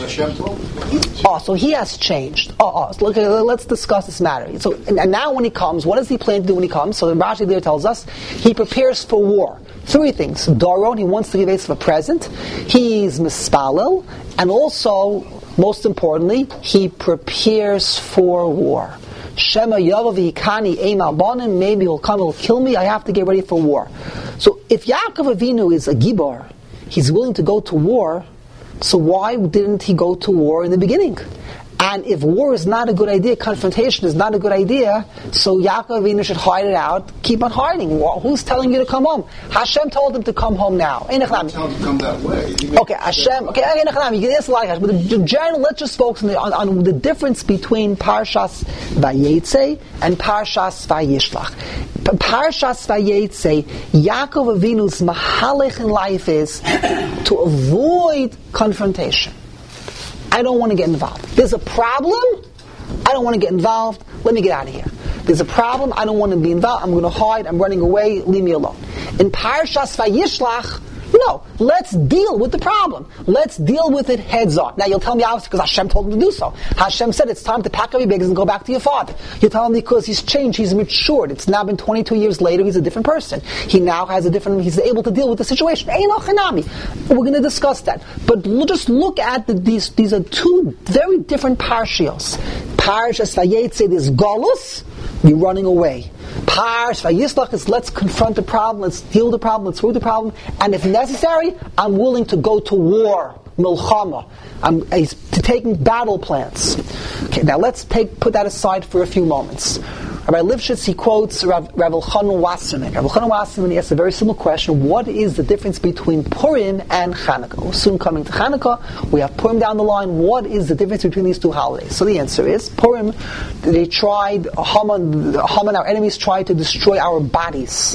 Oh, so he has changed. Oh, oh so look, let's discuss this matter. So, and, and now when he comes, what does he plan to do when he comes? So the Rashi there tells us he prepares for war. Three things. Doron, he wants to give Esav a present. He's mispalel, and also, most importantly, he prepares for war. Shema Yavav Hikani Eima Bonim, maybe he'll come, he'll kill me, I have to get ready for war. So if Yaakov Avinu is a Gibar, he's willing to go to war, so why didn't he go to war in the beginning? And if war is not a good idea, confrontation is not a good idea, so Yaakov Avinu should hide it out, keep on hiding. Well, who's telling you to come home? Hashem told him to come home now. Tell him to come that way. Okay, Hashem, okay, you can answer a lot of questions, but the general, let's just focus on the, on, on the difference between Parshas Vayetze and Parshas Vayishlach. Parshas Vayetze, Yaakov Avinu's mahalech in life is to avoid confrontation. I don't want to get involved. There's a problem, I don't want to get involved, let me get out of here. There's a problem, I don't want to be involved, I'm going to hide, I'm running away, leave me alone. In Parshas Vayishlach, no, let's deal with the problem. Let's deal with it heads on. Now you'll tell me obviously because Hashem told him to do so. Hashem said it's time to pack up your bags and go back to your father. You'll tell him because he's changed, he's matured. It's now been twenty-two years later, he's a different person. He now has a different, he's able to deal with the situation. We're going to discuss that. But just look at the, these, these are two very different parshios. Parshas Vayetze is Golus, you're running away. Parsh Vayishlach is let's confront the problem, let's deal with the problem, let's root the problem, and if necessary, I'm willing to go to war, milchama. I'm uh, to taking battle plans. Okay, now let's take put that aside for a few moments. Rabbi Lifshitz, he quotes Rav, Rav Elchanan Wasserman. Rav Elchanan Wasserman, he asks a very simple question: what is the difference between Purim and Chanukah? We're soon coming to Chanukah. We have Purim down the line. What is the difference between these two holidays? So the answer is Purim. They tried Haman, Haman, our enemies tried to destroy our bodies.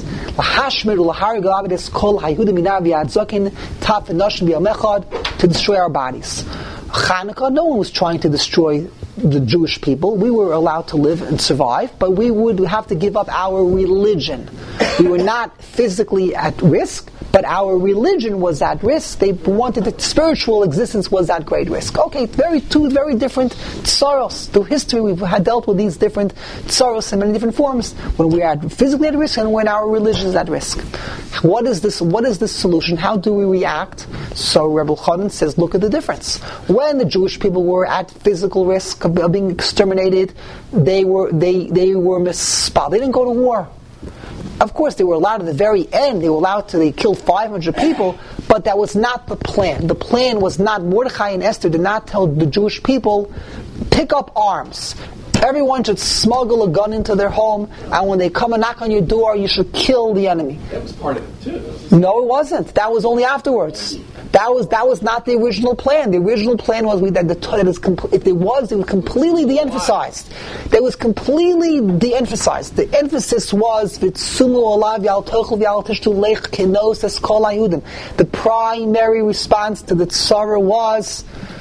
To destroy our bodies. Chanukah, no one was trying to destroy the Jewish people. We were allowed to live and survive, but we would have to give up our religion. We were not physically at risk, but our religion was at risk. They wanted the spiritual existence was at great risk. Okay, very two very different tsaros. Through history, we've had dealt with these different tsaros in many different forms. When we are physically at risk and when our religion is at risk. What is this? What is this solution? How do we react? So Rebbe Elchanan says, look at the difference. When the Jewish people were at physical risk of being exterminated, they were they they were mispal. They didn't go to war. Of course, they were allowed at the very end. They were allowed to. They killed five hundred people, but that was not the plan. The plan was not. Mordechai and Esther did not tell the Jewish people, pick up arms. Everyone should smuggle a gun into their home, and when they come and knock on your door, you should kill the enemy. That was part of it too. No, it wasn't. That was only afterwards. That was that was not the original plan. The original plan was we, that the Torah is compl- if it was, it was completely de-emphasized. It was completely de-emphasized. The emphasis was v'tsumu olav yal tochel v'yal tishtu lech kenos es kol hayudim. The primary response to the tzara was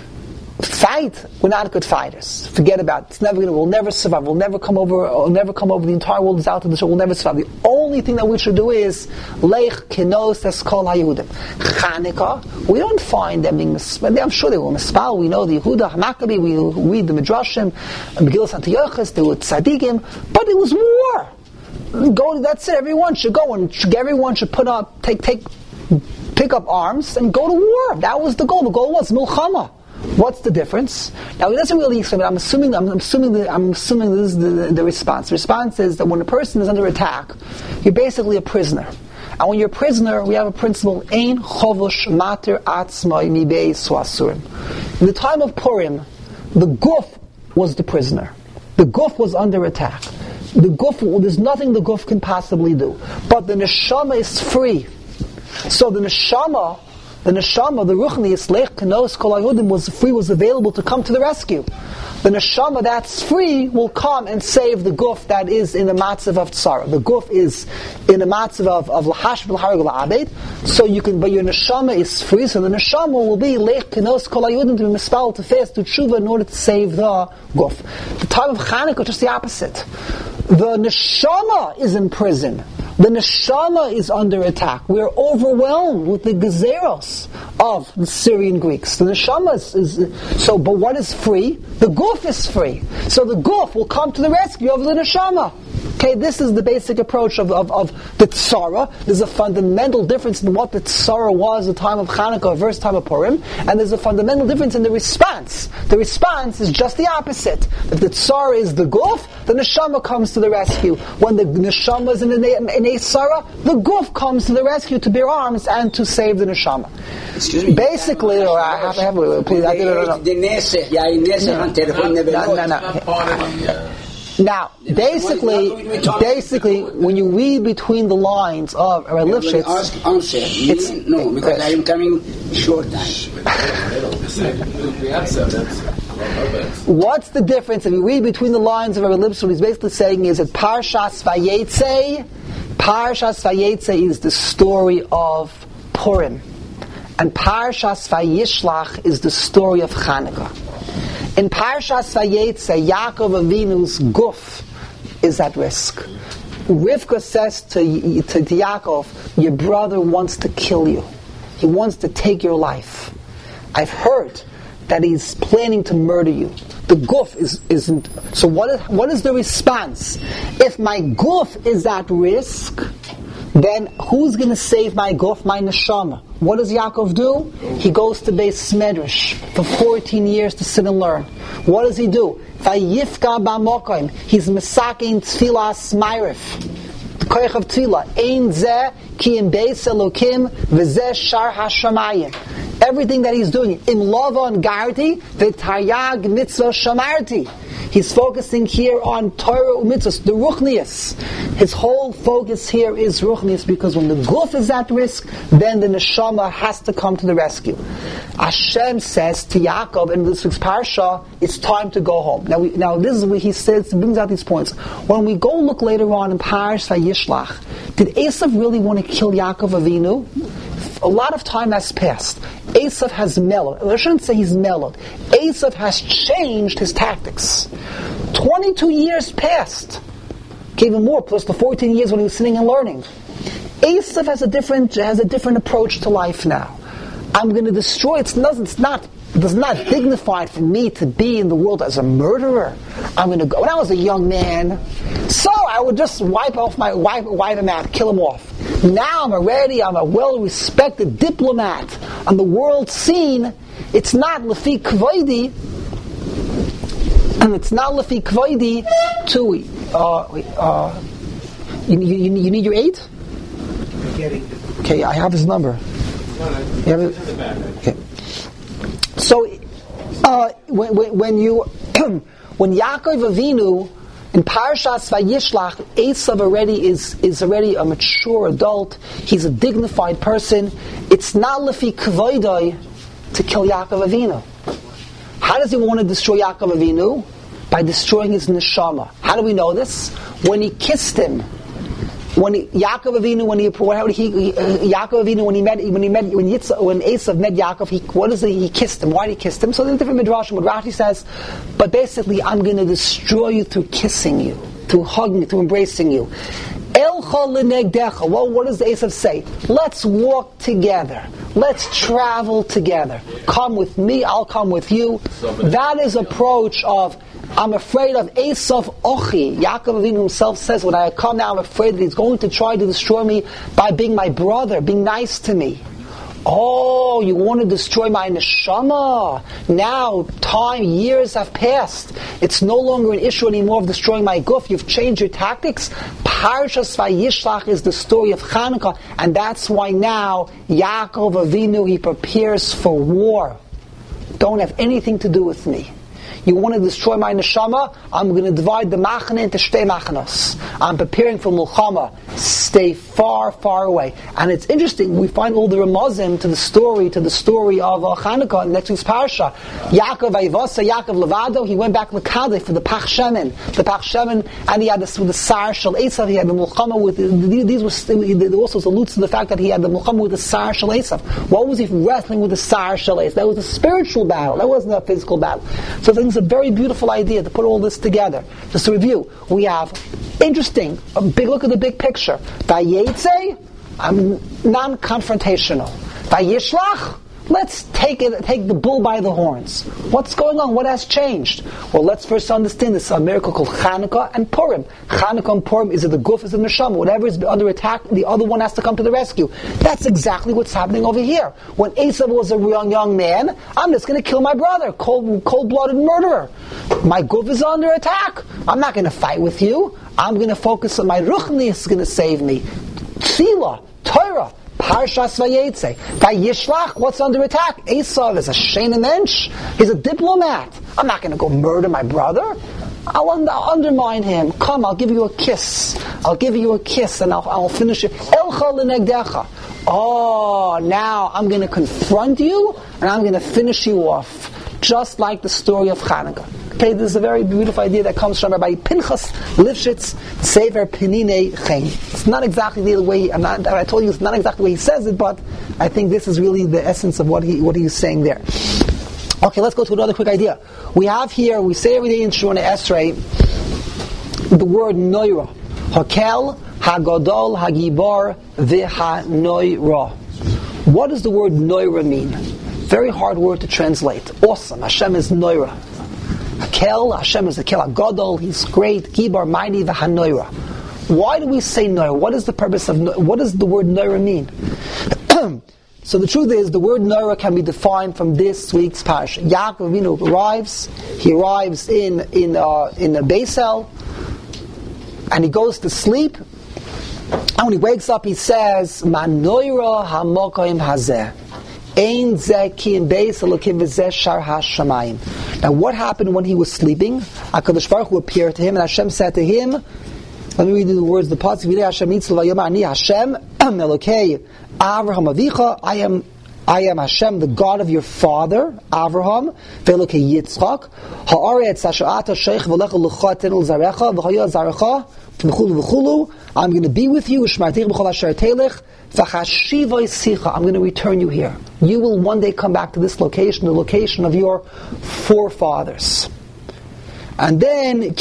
fight. We're not good fighters. Forget about it. It's never gonna. We'll never survive. We'll never come over. We'll never come over. The entire world is out of this. We'll never survive. The only thing that we should do is leich kenos es kol hayudim. Chanukah. We don't find them being mispal. I'm sure they were mispal. We know the Yehuda Hamakabi. We read the Midrashim, Megillas Antiochus. They were tzaddikim, but it was war. Go. That's it. Everyone should go and everyone should put up, take, take, pick up arms and go to war. That was the goal. The goal was milchama. What's the difference? Now he doesn't really explain, but I'm assuming I'm assuming that I'm assuming this is the, the, the response. The response is that when a person is under attack, you're basically a prisoner. And when you're a prisoner, we have a principle: Ein chovush mater atzmai mibei suasurim. In the time of Purim, the guf was the prisoner. The guf was under attack. The guf, there's nothing the guf can possibly do. But the neshama is free. So the neshama, the neshama, the ruchnius, lech kanos kol hayehudim was free, was available to come to the rescue. The neshama that's free will come and save the guf that is in the matzav of tzara. The guf is in the matzav of of lahash v'lharag l'abed. So you can, but your neshama is free. So the neshama will be lech kanos kol hayehudim, to be mispal, to fast, to tshuva in order to save the guf. The time of Chanukah, just the opposite. The neshama is in prison. The neshama is under attack. We're overwhelmed with the gezeros of the Syrian Greeks. The neshama is, is so, but what is free? The guf is free. So the guf will come to the rescue of the neshama. Okay, this is the basic approach of, of, of the tzara. There's a fundamental difference in what the tzara was at the time of Chanukah versus time of Purim, and there's a fundamental difference in the response. The response is just the opposite. If the tzara is the guf, the neshama comes to the rescue. When the neshama is in a, in a tzara, the guf comes to the rescue to bear arms and to save the neshama. Excuse me. Basically, or I have to have a please. I didn't know. The nesech, yeah, nesech on telephone never. No, no, no. Now, basically, basically, when you read between the lines of Rabbi Lifshitz, ask answer. It's, no, because I am coming short time. What's the difference? If you read between the lines of Rabbi Lifshitz, what he's basically saying is that Parshas Vayetze, Parshas Vayetze is the story of Purim, and Parshas Vayishlach is the story of Chanukah. In Parshas Vayetze, Yaakov Avinu's guf is at risk. Rivka says to, to, to Yaakov, your brother wants to kill you. He wants to take your life. I've heard that he's planning to murder you. The guf is, isn't... So what is, what is the response? If my guf is at risk, then who's going to save my guf, my neshama? What does Yaakov do? He goes to Beis Medrash for fourteen years to sit and learn. What does he do? Vayifka b'mokim. He's mesakein tfilas ma'arif. The koich of tefillah. Ein zeh ki im beis elokim v'zeh shar hashamayim. Everything that he's doing, im lavon garti v'taryag mitzvah shamarti. He's focusing here on Torah u'mitzvahs, the ruchnius. His whole focus here is ruchnius, because when the guf is at risk, then the neshama has to come to the rescue. Hashem says to Yaakov in this week's parsha, it's time to go home. Now, we, now this is what he says, he brings out these points. When we go look later on in Parash Vayishlach, did Esav really want to kill Yaakov Avinu? A lot of time has passed. Esav has mellowed. I shouldn't say he's mellowed. Esav has changed his tactics. twenty-two years passed. Even more, plus the fourteen years when he was sitting and learning. Esav has a different has a different approach to life now. I'm going to destroy. It's not. It's not. It's not dignified for me to be in the world as a murderer. I'm going to go. When I was a young man, so I would just wipe off my wipe, wipe him out, kill him off. Now I'm already. I'm a well-respected diplomat on the world scene. It's not lefi kvoidi, and it's not lefi kvoidi to. Uh, uh, you, you, you need your aid? Okay, I have his number. You have it? Okay. So, uh, when, when you, when Yaakov Avinu in Parshas Vayishlach, Esav already is is already a mature adult. He's a dignified person. It's not lefi kvoidai to kill Yaakov Avinu. How does he want to destroy Yaakov Avinu? By destroying his neshama. How do we know this? When he kissed him, when he, Yaakov Avinu, when he, what, he, he uh, Yaakov Avinu, when he met, when he met, when Yitzhak, when Esav met Yaakov, he, what is it? He kissed him. Why did he kiss him? So there's different midrashim. What Rashi says, but basically, I'm going to destroy you through kissing you, through hugging you, through embracing you. Elcha l'negdecha. Well, what does Esav say? Let's walk together. Let's travel together. Come with me, I'll come with you. That is approach of, I'm afraid of Esav Ochi. Yaakov Avinu himself says, when I come now, I'm afraid that he's going to try to destroy me by being my brother, being nice to me. Oh, you want to destroy my neshama? Now, time, years have passed. It's no longer an issue anymore of destroying my guf. You've changed your tactics. Parshas Vayishlach is the story of Chanukah, and that's why now Yaakov Avinu, he prepares for war. Don't have anything to do with me. You want to destroy my neshama? I'm going to divide the machane into shtei machanos. I'm preparing for mulchama. Stay far, far away. And it's interesting, we find all the remazim to the story, to the story of uh, Chanukah in next week's parasha. Yaakov Ayvasa, Yaakov Levado, he went back to Kadeh for the Pach Shemen. The Pach Shemen, and he had this with the Sar Shel Esav, he had the mulchama with, these were also alludes to the fact that he had the mulchama with the Sar Shel Esav. What was he wrestling with the Sar Shel Esav? That was a spiritual battle, that wasn't a physical battle. So I think it's a very beautiful idea to put all this together. Just to review, we have interesting, a big look at the big picture. Vayetze, I'm non-confrontational. Vayishlach, let's take it, take the bull by the horns. What's going on? What has changed? Well, let's first understand this. A miracle called Chanukah and Purim. Chanukah and Purim is it the guf, is it the neshama? Whatever is under attack, the other one has to come to the rescue. That's exactly what's happening over here. When Esav was a young young man, I'm just going to kill my brother, cold cold-blooded murderer. My guf is under attack. I'm not going to fight with you. I'm going to focus on my ruchni is going to save me. Tefillah, Torah, Parshas Vayetze. Vayishlach, what's under attack? Esav is a sheina mensch. He's a diplomat. I'm not going to go murder my brother. I'll, un- I'll undermine him. Come, I'll give you a kiss. I'll give you a kiss and I'll, I'll finish it. Elcha l'negdecha. Oh, now I'm going to confront you and I'm going to finish you off. Just like the story of Chanukah. Okay, this is a very beautiful idea that comes from Rabbi Pinchas Lifshitz, Sefer Penine Chen. It's not exactly the way, I'm not, I told you it's not exactly the way he says it, but I think this is really the essence of what he what he's saying there. Okay, let's go to another quick idea. We have here, we say every day in Shemona Esrei, the word Noira. Hakel, Hagadol, Hagibar, V'ha-Noira. What does the word Noira mean? Very hard word to translate. Awesome. Hashem is Noira. Hakel, Hashem is Hakel Hagadol. He's great. Gibar, mighty, v'ha-Noira. Why do we say Noira? What is the purpose of Noira? What does the word Noira mean? So the truth is, the word Noira can be defined from this week's parasha. Yaakov Avinu arrives. He arrives in in uh, in a Beisel, and he goes to sleep. And when he wakes up, he says, "Man Noira hamokaim hazeh." Now what happened when he was sleeping? HaKadosh Baruch Hu appeared to him and Hashem said to him, let me read you the words of the pasuk. Hashem Hashem Elokei Avraham Avicha, I am I am Hashem, the God of your father, Avraham, Velokei Yitzchak, Haaretz Asher Ata Sheikh V'lecha L'cha Tenel Zarecha V'chaya Zarecha V'chulu V'chulu. I'm going to be with you. Shmartich B'chol Asher Telech. I'm going to return you here. You will one day come back to this location, the location of your forefathers. And then, the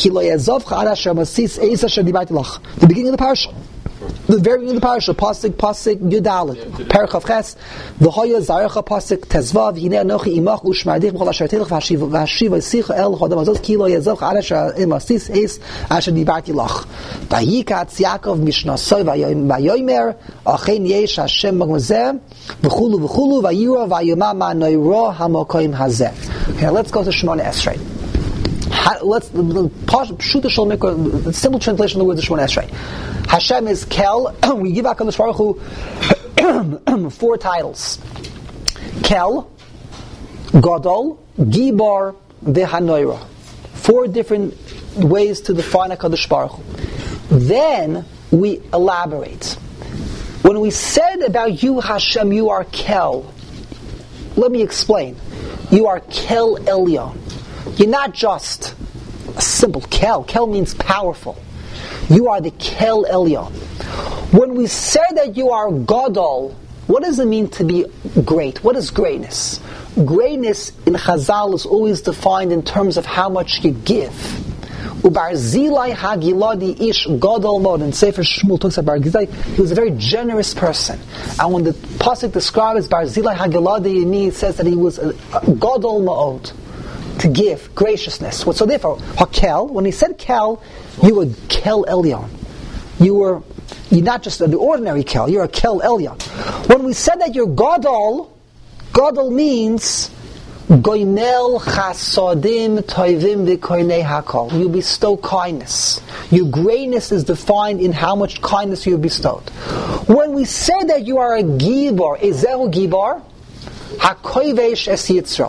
beginning of the parasha, the very beginning of the parasha, pasuk pasuk yudalit, perchav ches, v'hoya zarecha pasuk tezvav, hine anochi imach u'shmardich b'chol asher telech v'hashiva yisicha el chodam azot ki lo yazov chad asher imasis es asher dibarti lach. Vayikatz Yaakov mishnasoi vayomer achen yesh Hashem magmazeh v'chulu v'chulu vayira vayoma ma noiro hamokoim hazeh. Okay, let's go to Shemona Esrei. Let's the, the, the, the simple translation of the word of Shemona Esrei. Hashem is Kel. We give HaKadosh Baruch Hu four titles: Kel, Gadol, Gibar, V'ha-Noira. Four different ways to define HaKadosh Baruch Hu. Then we elaborate. When we said about you, Hashem, you are Kel. Let me explain. You are Kel Elyon. You're not just a simple Kel. Kel means powerful. You are the Kel Elyon. When we say that you are Gadol, what does it mean to be great? What is greatness? Greatness in Chazal is always defined in terms of how much you give. Ubarzilai Hagiladi Ish Gadol Mod. And Sefer Shmuel talks about Barzilai. He was a very generous person. And when the pasuk describes Barzilai Hagiladi, it says that he was a, a Gadol Mod. To give, graciousness. So therefore, Hakel, when he said Kel, you were Kel Elyon. You were, you're not just an ordinary Kel, you're a Kel Elyon. When we said that you're Gadol, Gadol means Goimel Chasadim Toivim V'Koinei Hakol. You bestow kindness. Your greatness is defined in how much kindness you have bestowed. When we say that you are a Gibar, Ezehu Gibar, HaKoivesh Es Yitzro.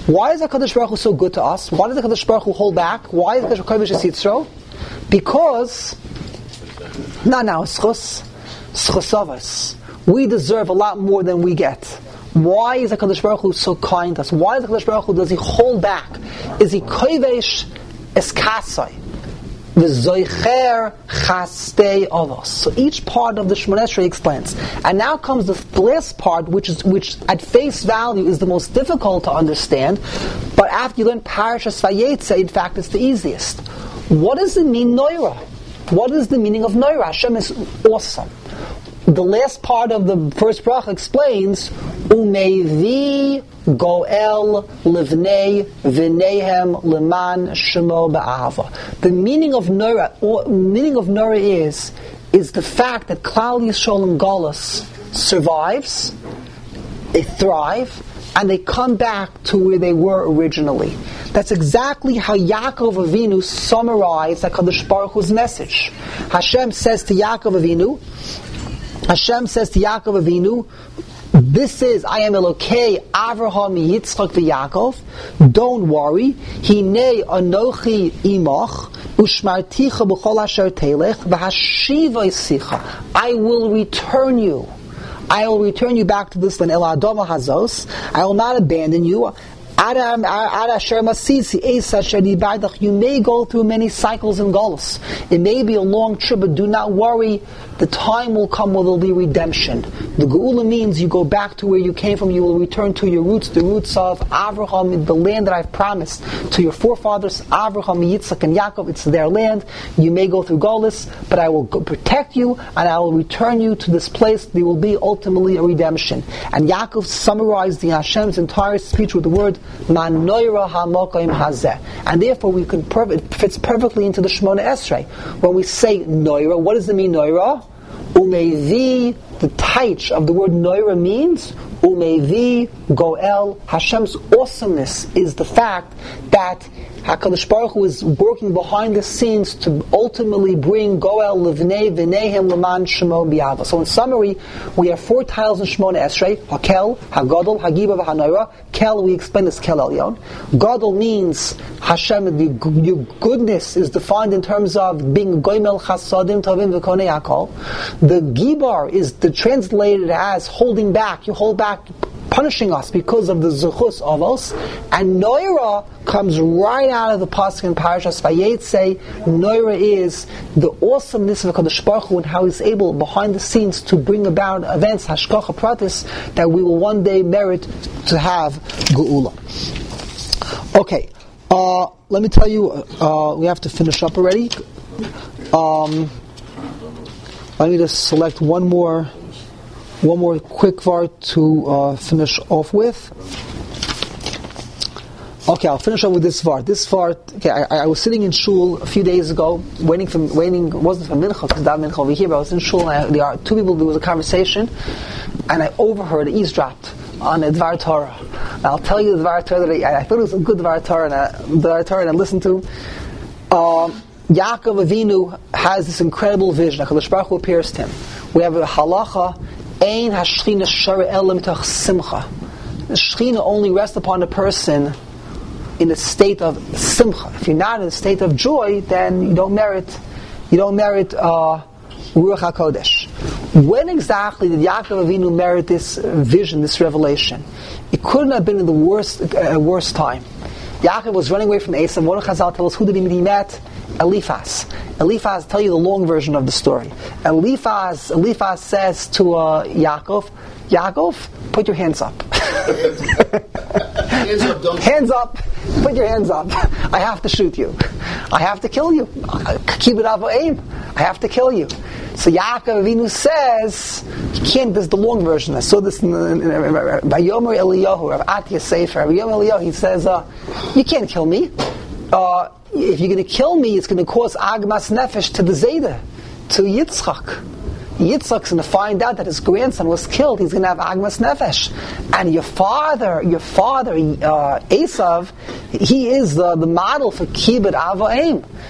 Why is HaKadosh Baruch Hu so good to us? Why does HaKadosh Baruch Hu hold back? Why is HaKadosh Baruch Hu Yitzro? Because, not now, schus, schusavas. We deserve a lot more than we get. Why is HaKadosh Baruch Hu so kind to us? Why is HaKadosh Baruch Hu, does he hold back? Is he kovesh eskasai? V'zoicher chastei avos. So each part of the Shmoneh Esrei explains. And now comes the last part, which is which at face value is the most difficult to understand, but after you learn Parashas Vayetze, in fact, it's the easiest. What does it mean, Noira? What is the meaning of Noira? Hashem is awesome. The last part of the first bracha explains, Umevi goel livnei v'neihem leman shemo ba'ava. The meaning of Nora, or meaning of Nora is, is the fact that Klal Yisrael and Golus survives, they thrive, and they come back to where they were originally. That's exactly how Yaakov Avinu summarized HaKadosh Baruch Hu's message. Hashem says to Yaakov Avinu, Hashem says to Yaakov Avinu, this is, I am Elokei Avraham Yitzchak v'Yaakov. Don't worry. Hinei anochi imach ushmarticha b'chol asher telech v'hashiva isicha. I will return you. I will return you back to this land. El Adama Hazos. I will not abandon you. You may go through many cycles and goals. It may be a long trip, but do not worry. The time will come where there will be redemption. The Geula means you go back to where you came from. You will return to your roots, the roots of Avraham, the land that I've promised to your forefathers, Avraham, Yitzchak, and Yaakov. It's their land. You may go through Golis, but I will go protect you, and I will return you to this place. There will be ultimately a redemption. And Yaakov summarized the Hashem's entire speech with the word Man noira hamokaim hazeh, and therefore we can perf- it fits perfectly into the Shmoneh Esrei. When we say noira, what does it mean noira? Umevi, the taich of the word noira means umevi goel. Hashem's awesomeness is the fact that HaKadosh Baruch Hu is working behind the scenes to ultimately bring Goel Livnei V'neihem Leman Shemo B'Yava. So in summary, we have four titles in Shmoneh Esrei: Hakel, Hagadol, Hagiba, V'Hanoira. Kel, we explain as Kel Elyon. Gadol means Hashem, the, your goodness is defined in terms of being Goimel Chasadim Tovim V'Konei Hakol. The Gibar is the, translated as holding back. You hold back, punishing us because of the Zuchus of us. And Noira comes right out of the pasuk in Parashas Vayetze. Noira is the awesomeness of HaKadosh Baruch Hu and how He's able behind the scenes to bring about events, Hashgacha Pratis, that we will one day merit to have Geula. Okay, uh, let me tell you, uh, we have to finish up already. Um, let me just select one more One more quick vart to uh, finish off with. Okay, I'll finish off with this vart. This vart. Okay, I, I was sitting in shul a few days ago, waiting for waiting. It wasn't for mincha because that mincha over here. But I was in shul, and I, there are two people. There was a conversation, and I overheard, eavesdropped on a Dvar Torah. And I'll tell you the Dvar Torah that I, I thought it was a good Dvar Torah, and I, Dvar Torah, and I listened to. Um, Yaakov Avinu has this incredible vision. HaKadosh Baruch Hu appears to him. We have a halacha. Ein hashchina shara elam mitach simcha. The shchina only rests upon a person in a state of simcha. If you're not in a state of joy, then you don't merit, you don't merit uh, Ruach HaKodesh. When exactly did Yaakov Avinu merit this vision, this revelation? It couldn't have been in the worst, uh, worst time. Yaakov was running away from Esav. One of Chazal tells us who did he meet? He met Eliphaz. Eliphaz, tell you the long version of the story. Eliphaz, Eliphaz says to uh, Yaakov, Yaakov, put your hands up. Hands up, don't Hands up. Put your hands up. I have to shoot you. I have to kill you. Keep it up, aim. I have to kill you. So Yaakov Avinu says, you can't, this is the long version. I saw this in Vayomer Eliyahu, Rav Atiyah Sefer. Vayomer Eliyahu, he says, uh, you can't kill me. Uh, if you're going to kill me, it's going to cause Agmas Nefesh to the Zayda, to Yitzchak. Yitzchak's going to find out that his grandson was killed. He's going to have Agmas Nefesh. And your father, your father, uh, Esav, he is the, the model for Kibbut Ava Aim.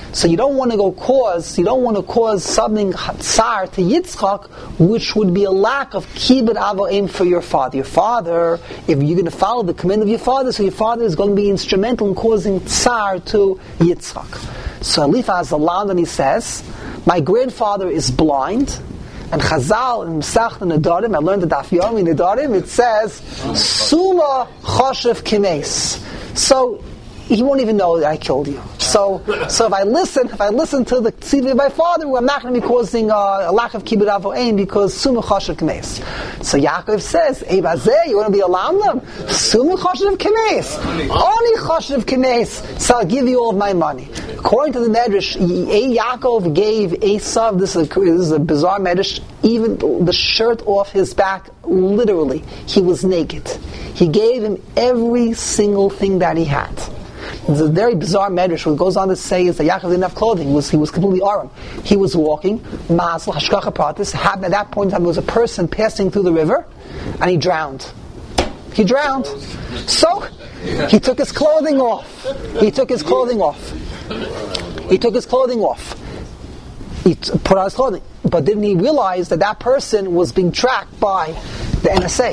So you don't want to go cause, you don't want to cause something tsar to Yitzchak, which would be a lack of kibbud avoim for your father. Your father, if you're going to follow the command of your father, so your father is going to be instrumental in causing tsar to Yitzchak. So Eliphaz Alan, and he says, my grandfather is blind, and Chazal in Masech Nedarim, I learned the Daf Yomi Nedarim, it says, Suma Choshev Kimes. So he won't even know that I killed you. So, so if I listen, if I listen to the tzivah of my father, I'm not going to be causing uh, a lack of kibbud avoim because Suma Choshev Kimes. So Yaakov says, Ei Bazeh, you want to be alarmed them? Suma Choshev Kimes. Only Choshev Kimes. So I'll give you all of my money. According to the Medrash, Yaakov gave Esav, this is, a, this is a bizarre Medrash, even the shirt off his back, literally. He was naked. He gave him every single thing that he had. It's a very bizarre medrash. What goes on to say is that Yaakov didn't have clothing. He was, he was completely aram. He was walking. Mazel, hashkacha pratis. Happened at that point in time, there was a person passing through the river, and he drowned. He drowned. So, he took his clothing off. He took his clothing off. He took his clothing off. He t- put on his clothing. But didn't he realize that that person was being tracked by the N S A?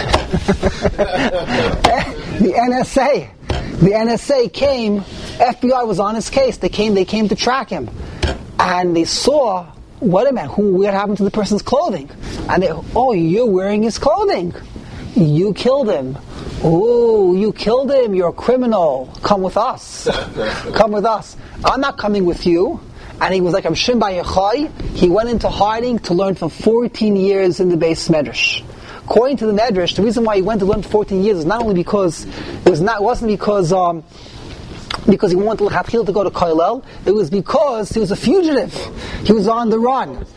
The N S A. The N S A came, F B I was on his case, they came they came to track him. And they saw, wait a minute, who, what happened to the person's clothing? And they, oh, you're wearing his clothing. You killed him. Oh, you killed him, you're a criminal. Come with us. Come with us. I'm not coming with you. And he was like, I'm Shim Bar Yochai. He went into hiding to learn for fourteen years in the Beis Medrash. According to the Medrash, the reason why he went to learn for fourteen years is not only because it was not it wasn't because um, because he wanted to go to Koilel. It was because he was a fugitive. He was on the run.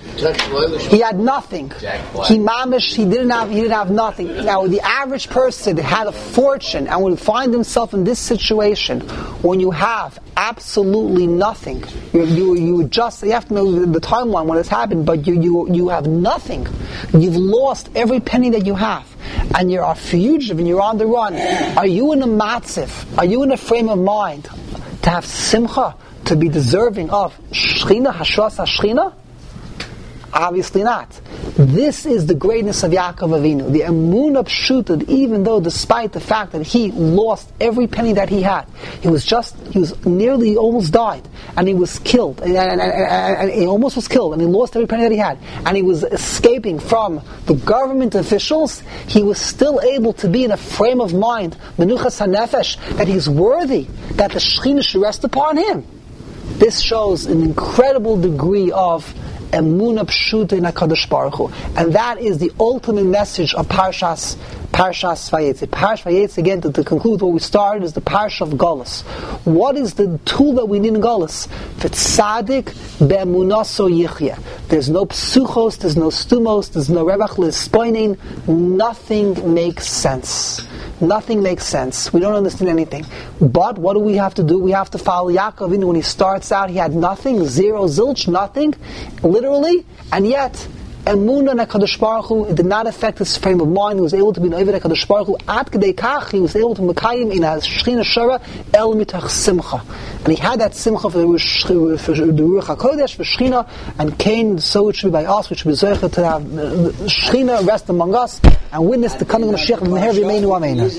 He had nothing. He mamish. He didn't have. He didn't have nothing. Now, the average person that had a fortune and would find himself in this situation, when you have absolutely nothing, you you, you just you have to know the timeline when it's happened, but you you you have nothing. You've lost every penny that you have, and you're a fugitive and you're on the run. Are you in a matziv? Are you in a frame of mind to have simcha, to be deserving of shchina, hashras hashchina? Obviously not. This is the greatness of Yaakov Avinu. The emunah pshuta, even though despite the fact that he lost every penny that he had, he was just, he was nearly, he almost died, and he was killed, and, and, and, and he almost was killed, and he lost every penny that he had, and he was escaping from the government officials, he was still able to be in a frame of mind, menuchas hanefesh, that he's worthy, that the Shekhinah should rest upon him. This shows an incredible degree of emunah pshuta in HaKadosh Baruch Hu. And that is the ultimate message of Parshas Parshas Vayetze. Parshas Vayetze, again, to, to conclude what we started, is the Parsha of Golus. What is the tool that we need in Golus? V'tzadik be'emunaso yichya. There's no psuchos, there's no stumos, there's no rebach l'spoinin. Nothing makes sense. Nothing makes sense. We don't understand anything. But what do we have to do? We have to follow Yaakov Avinu. When he starts out, he had nothing, zero, zilch, nothing, literally, and yet, emunah in HaKadosh Baruch Hu, it did not affect his frame of mind. He was able to be Oved HaKadosh Baruch Hu. Ad Kedei Kach, he was able to Mekayim in a Shechina Shara El Mitach Simcha. And he had that Simcha for the Ruach HaKodesh, for Shechina, and Cain, so it should be by us, which should be Zocher to have Shechina rest among us, and witness the coming of Mashiach of Meher V'Yemeinu Amen.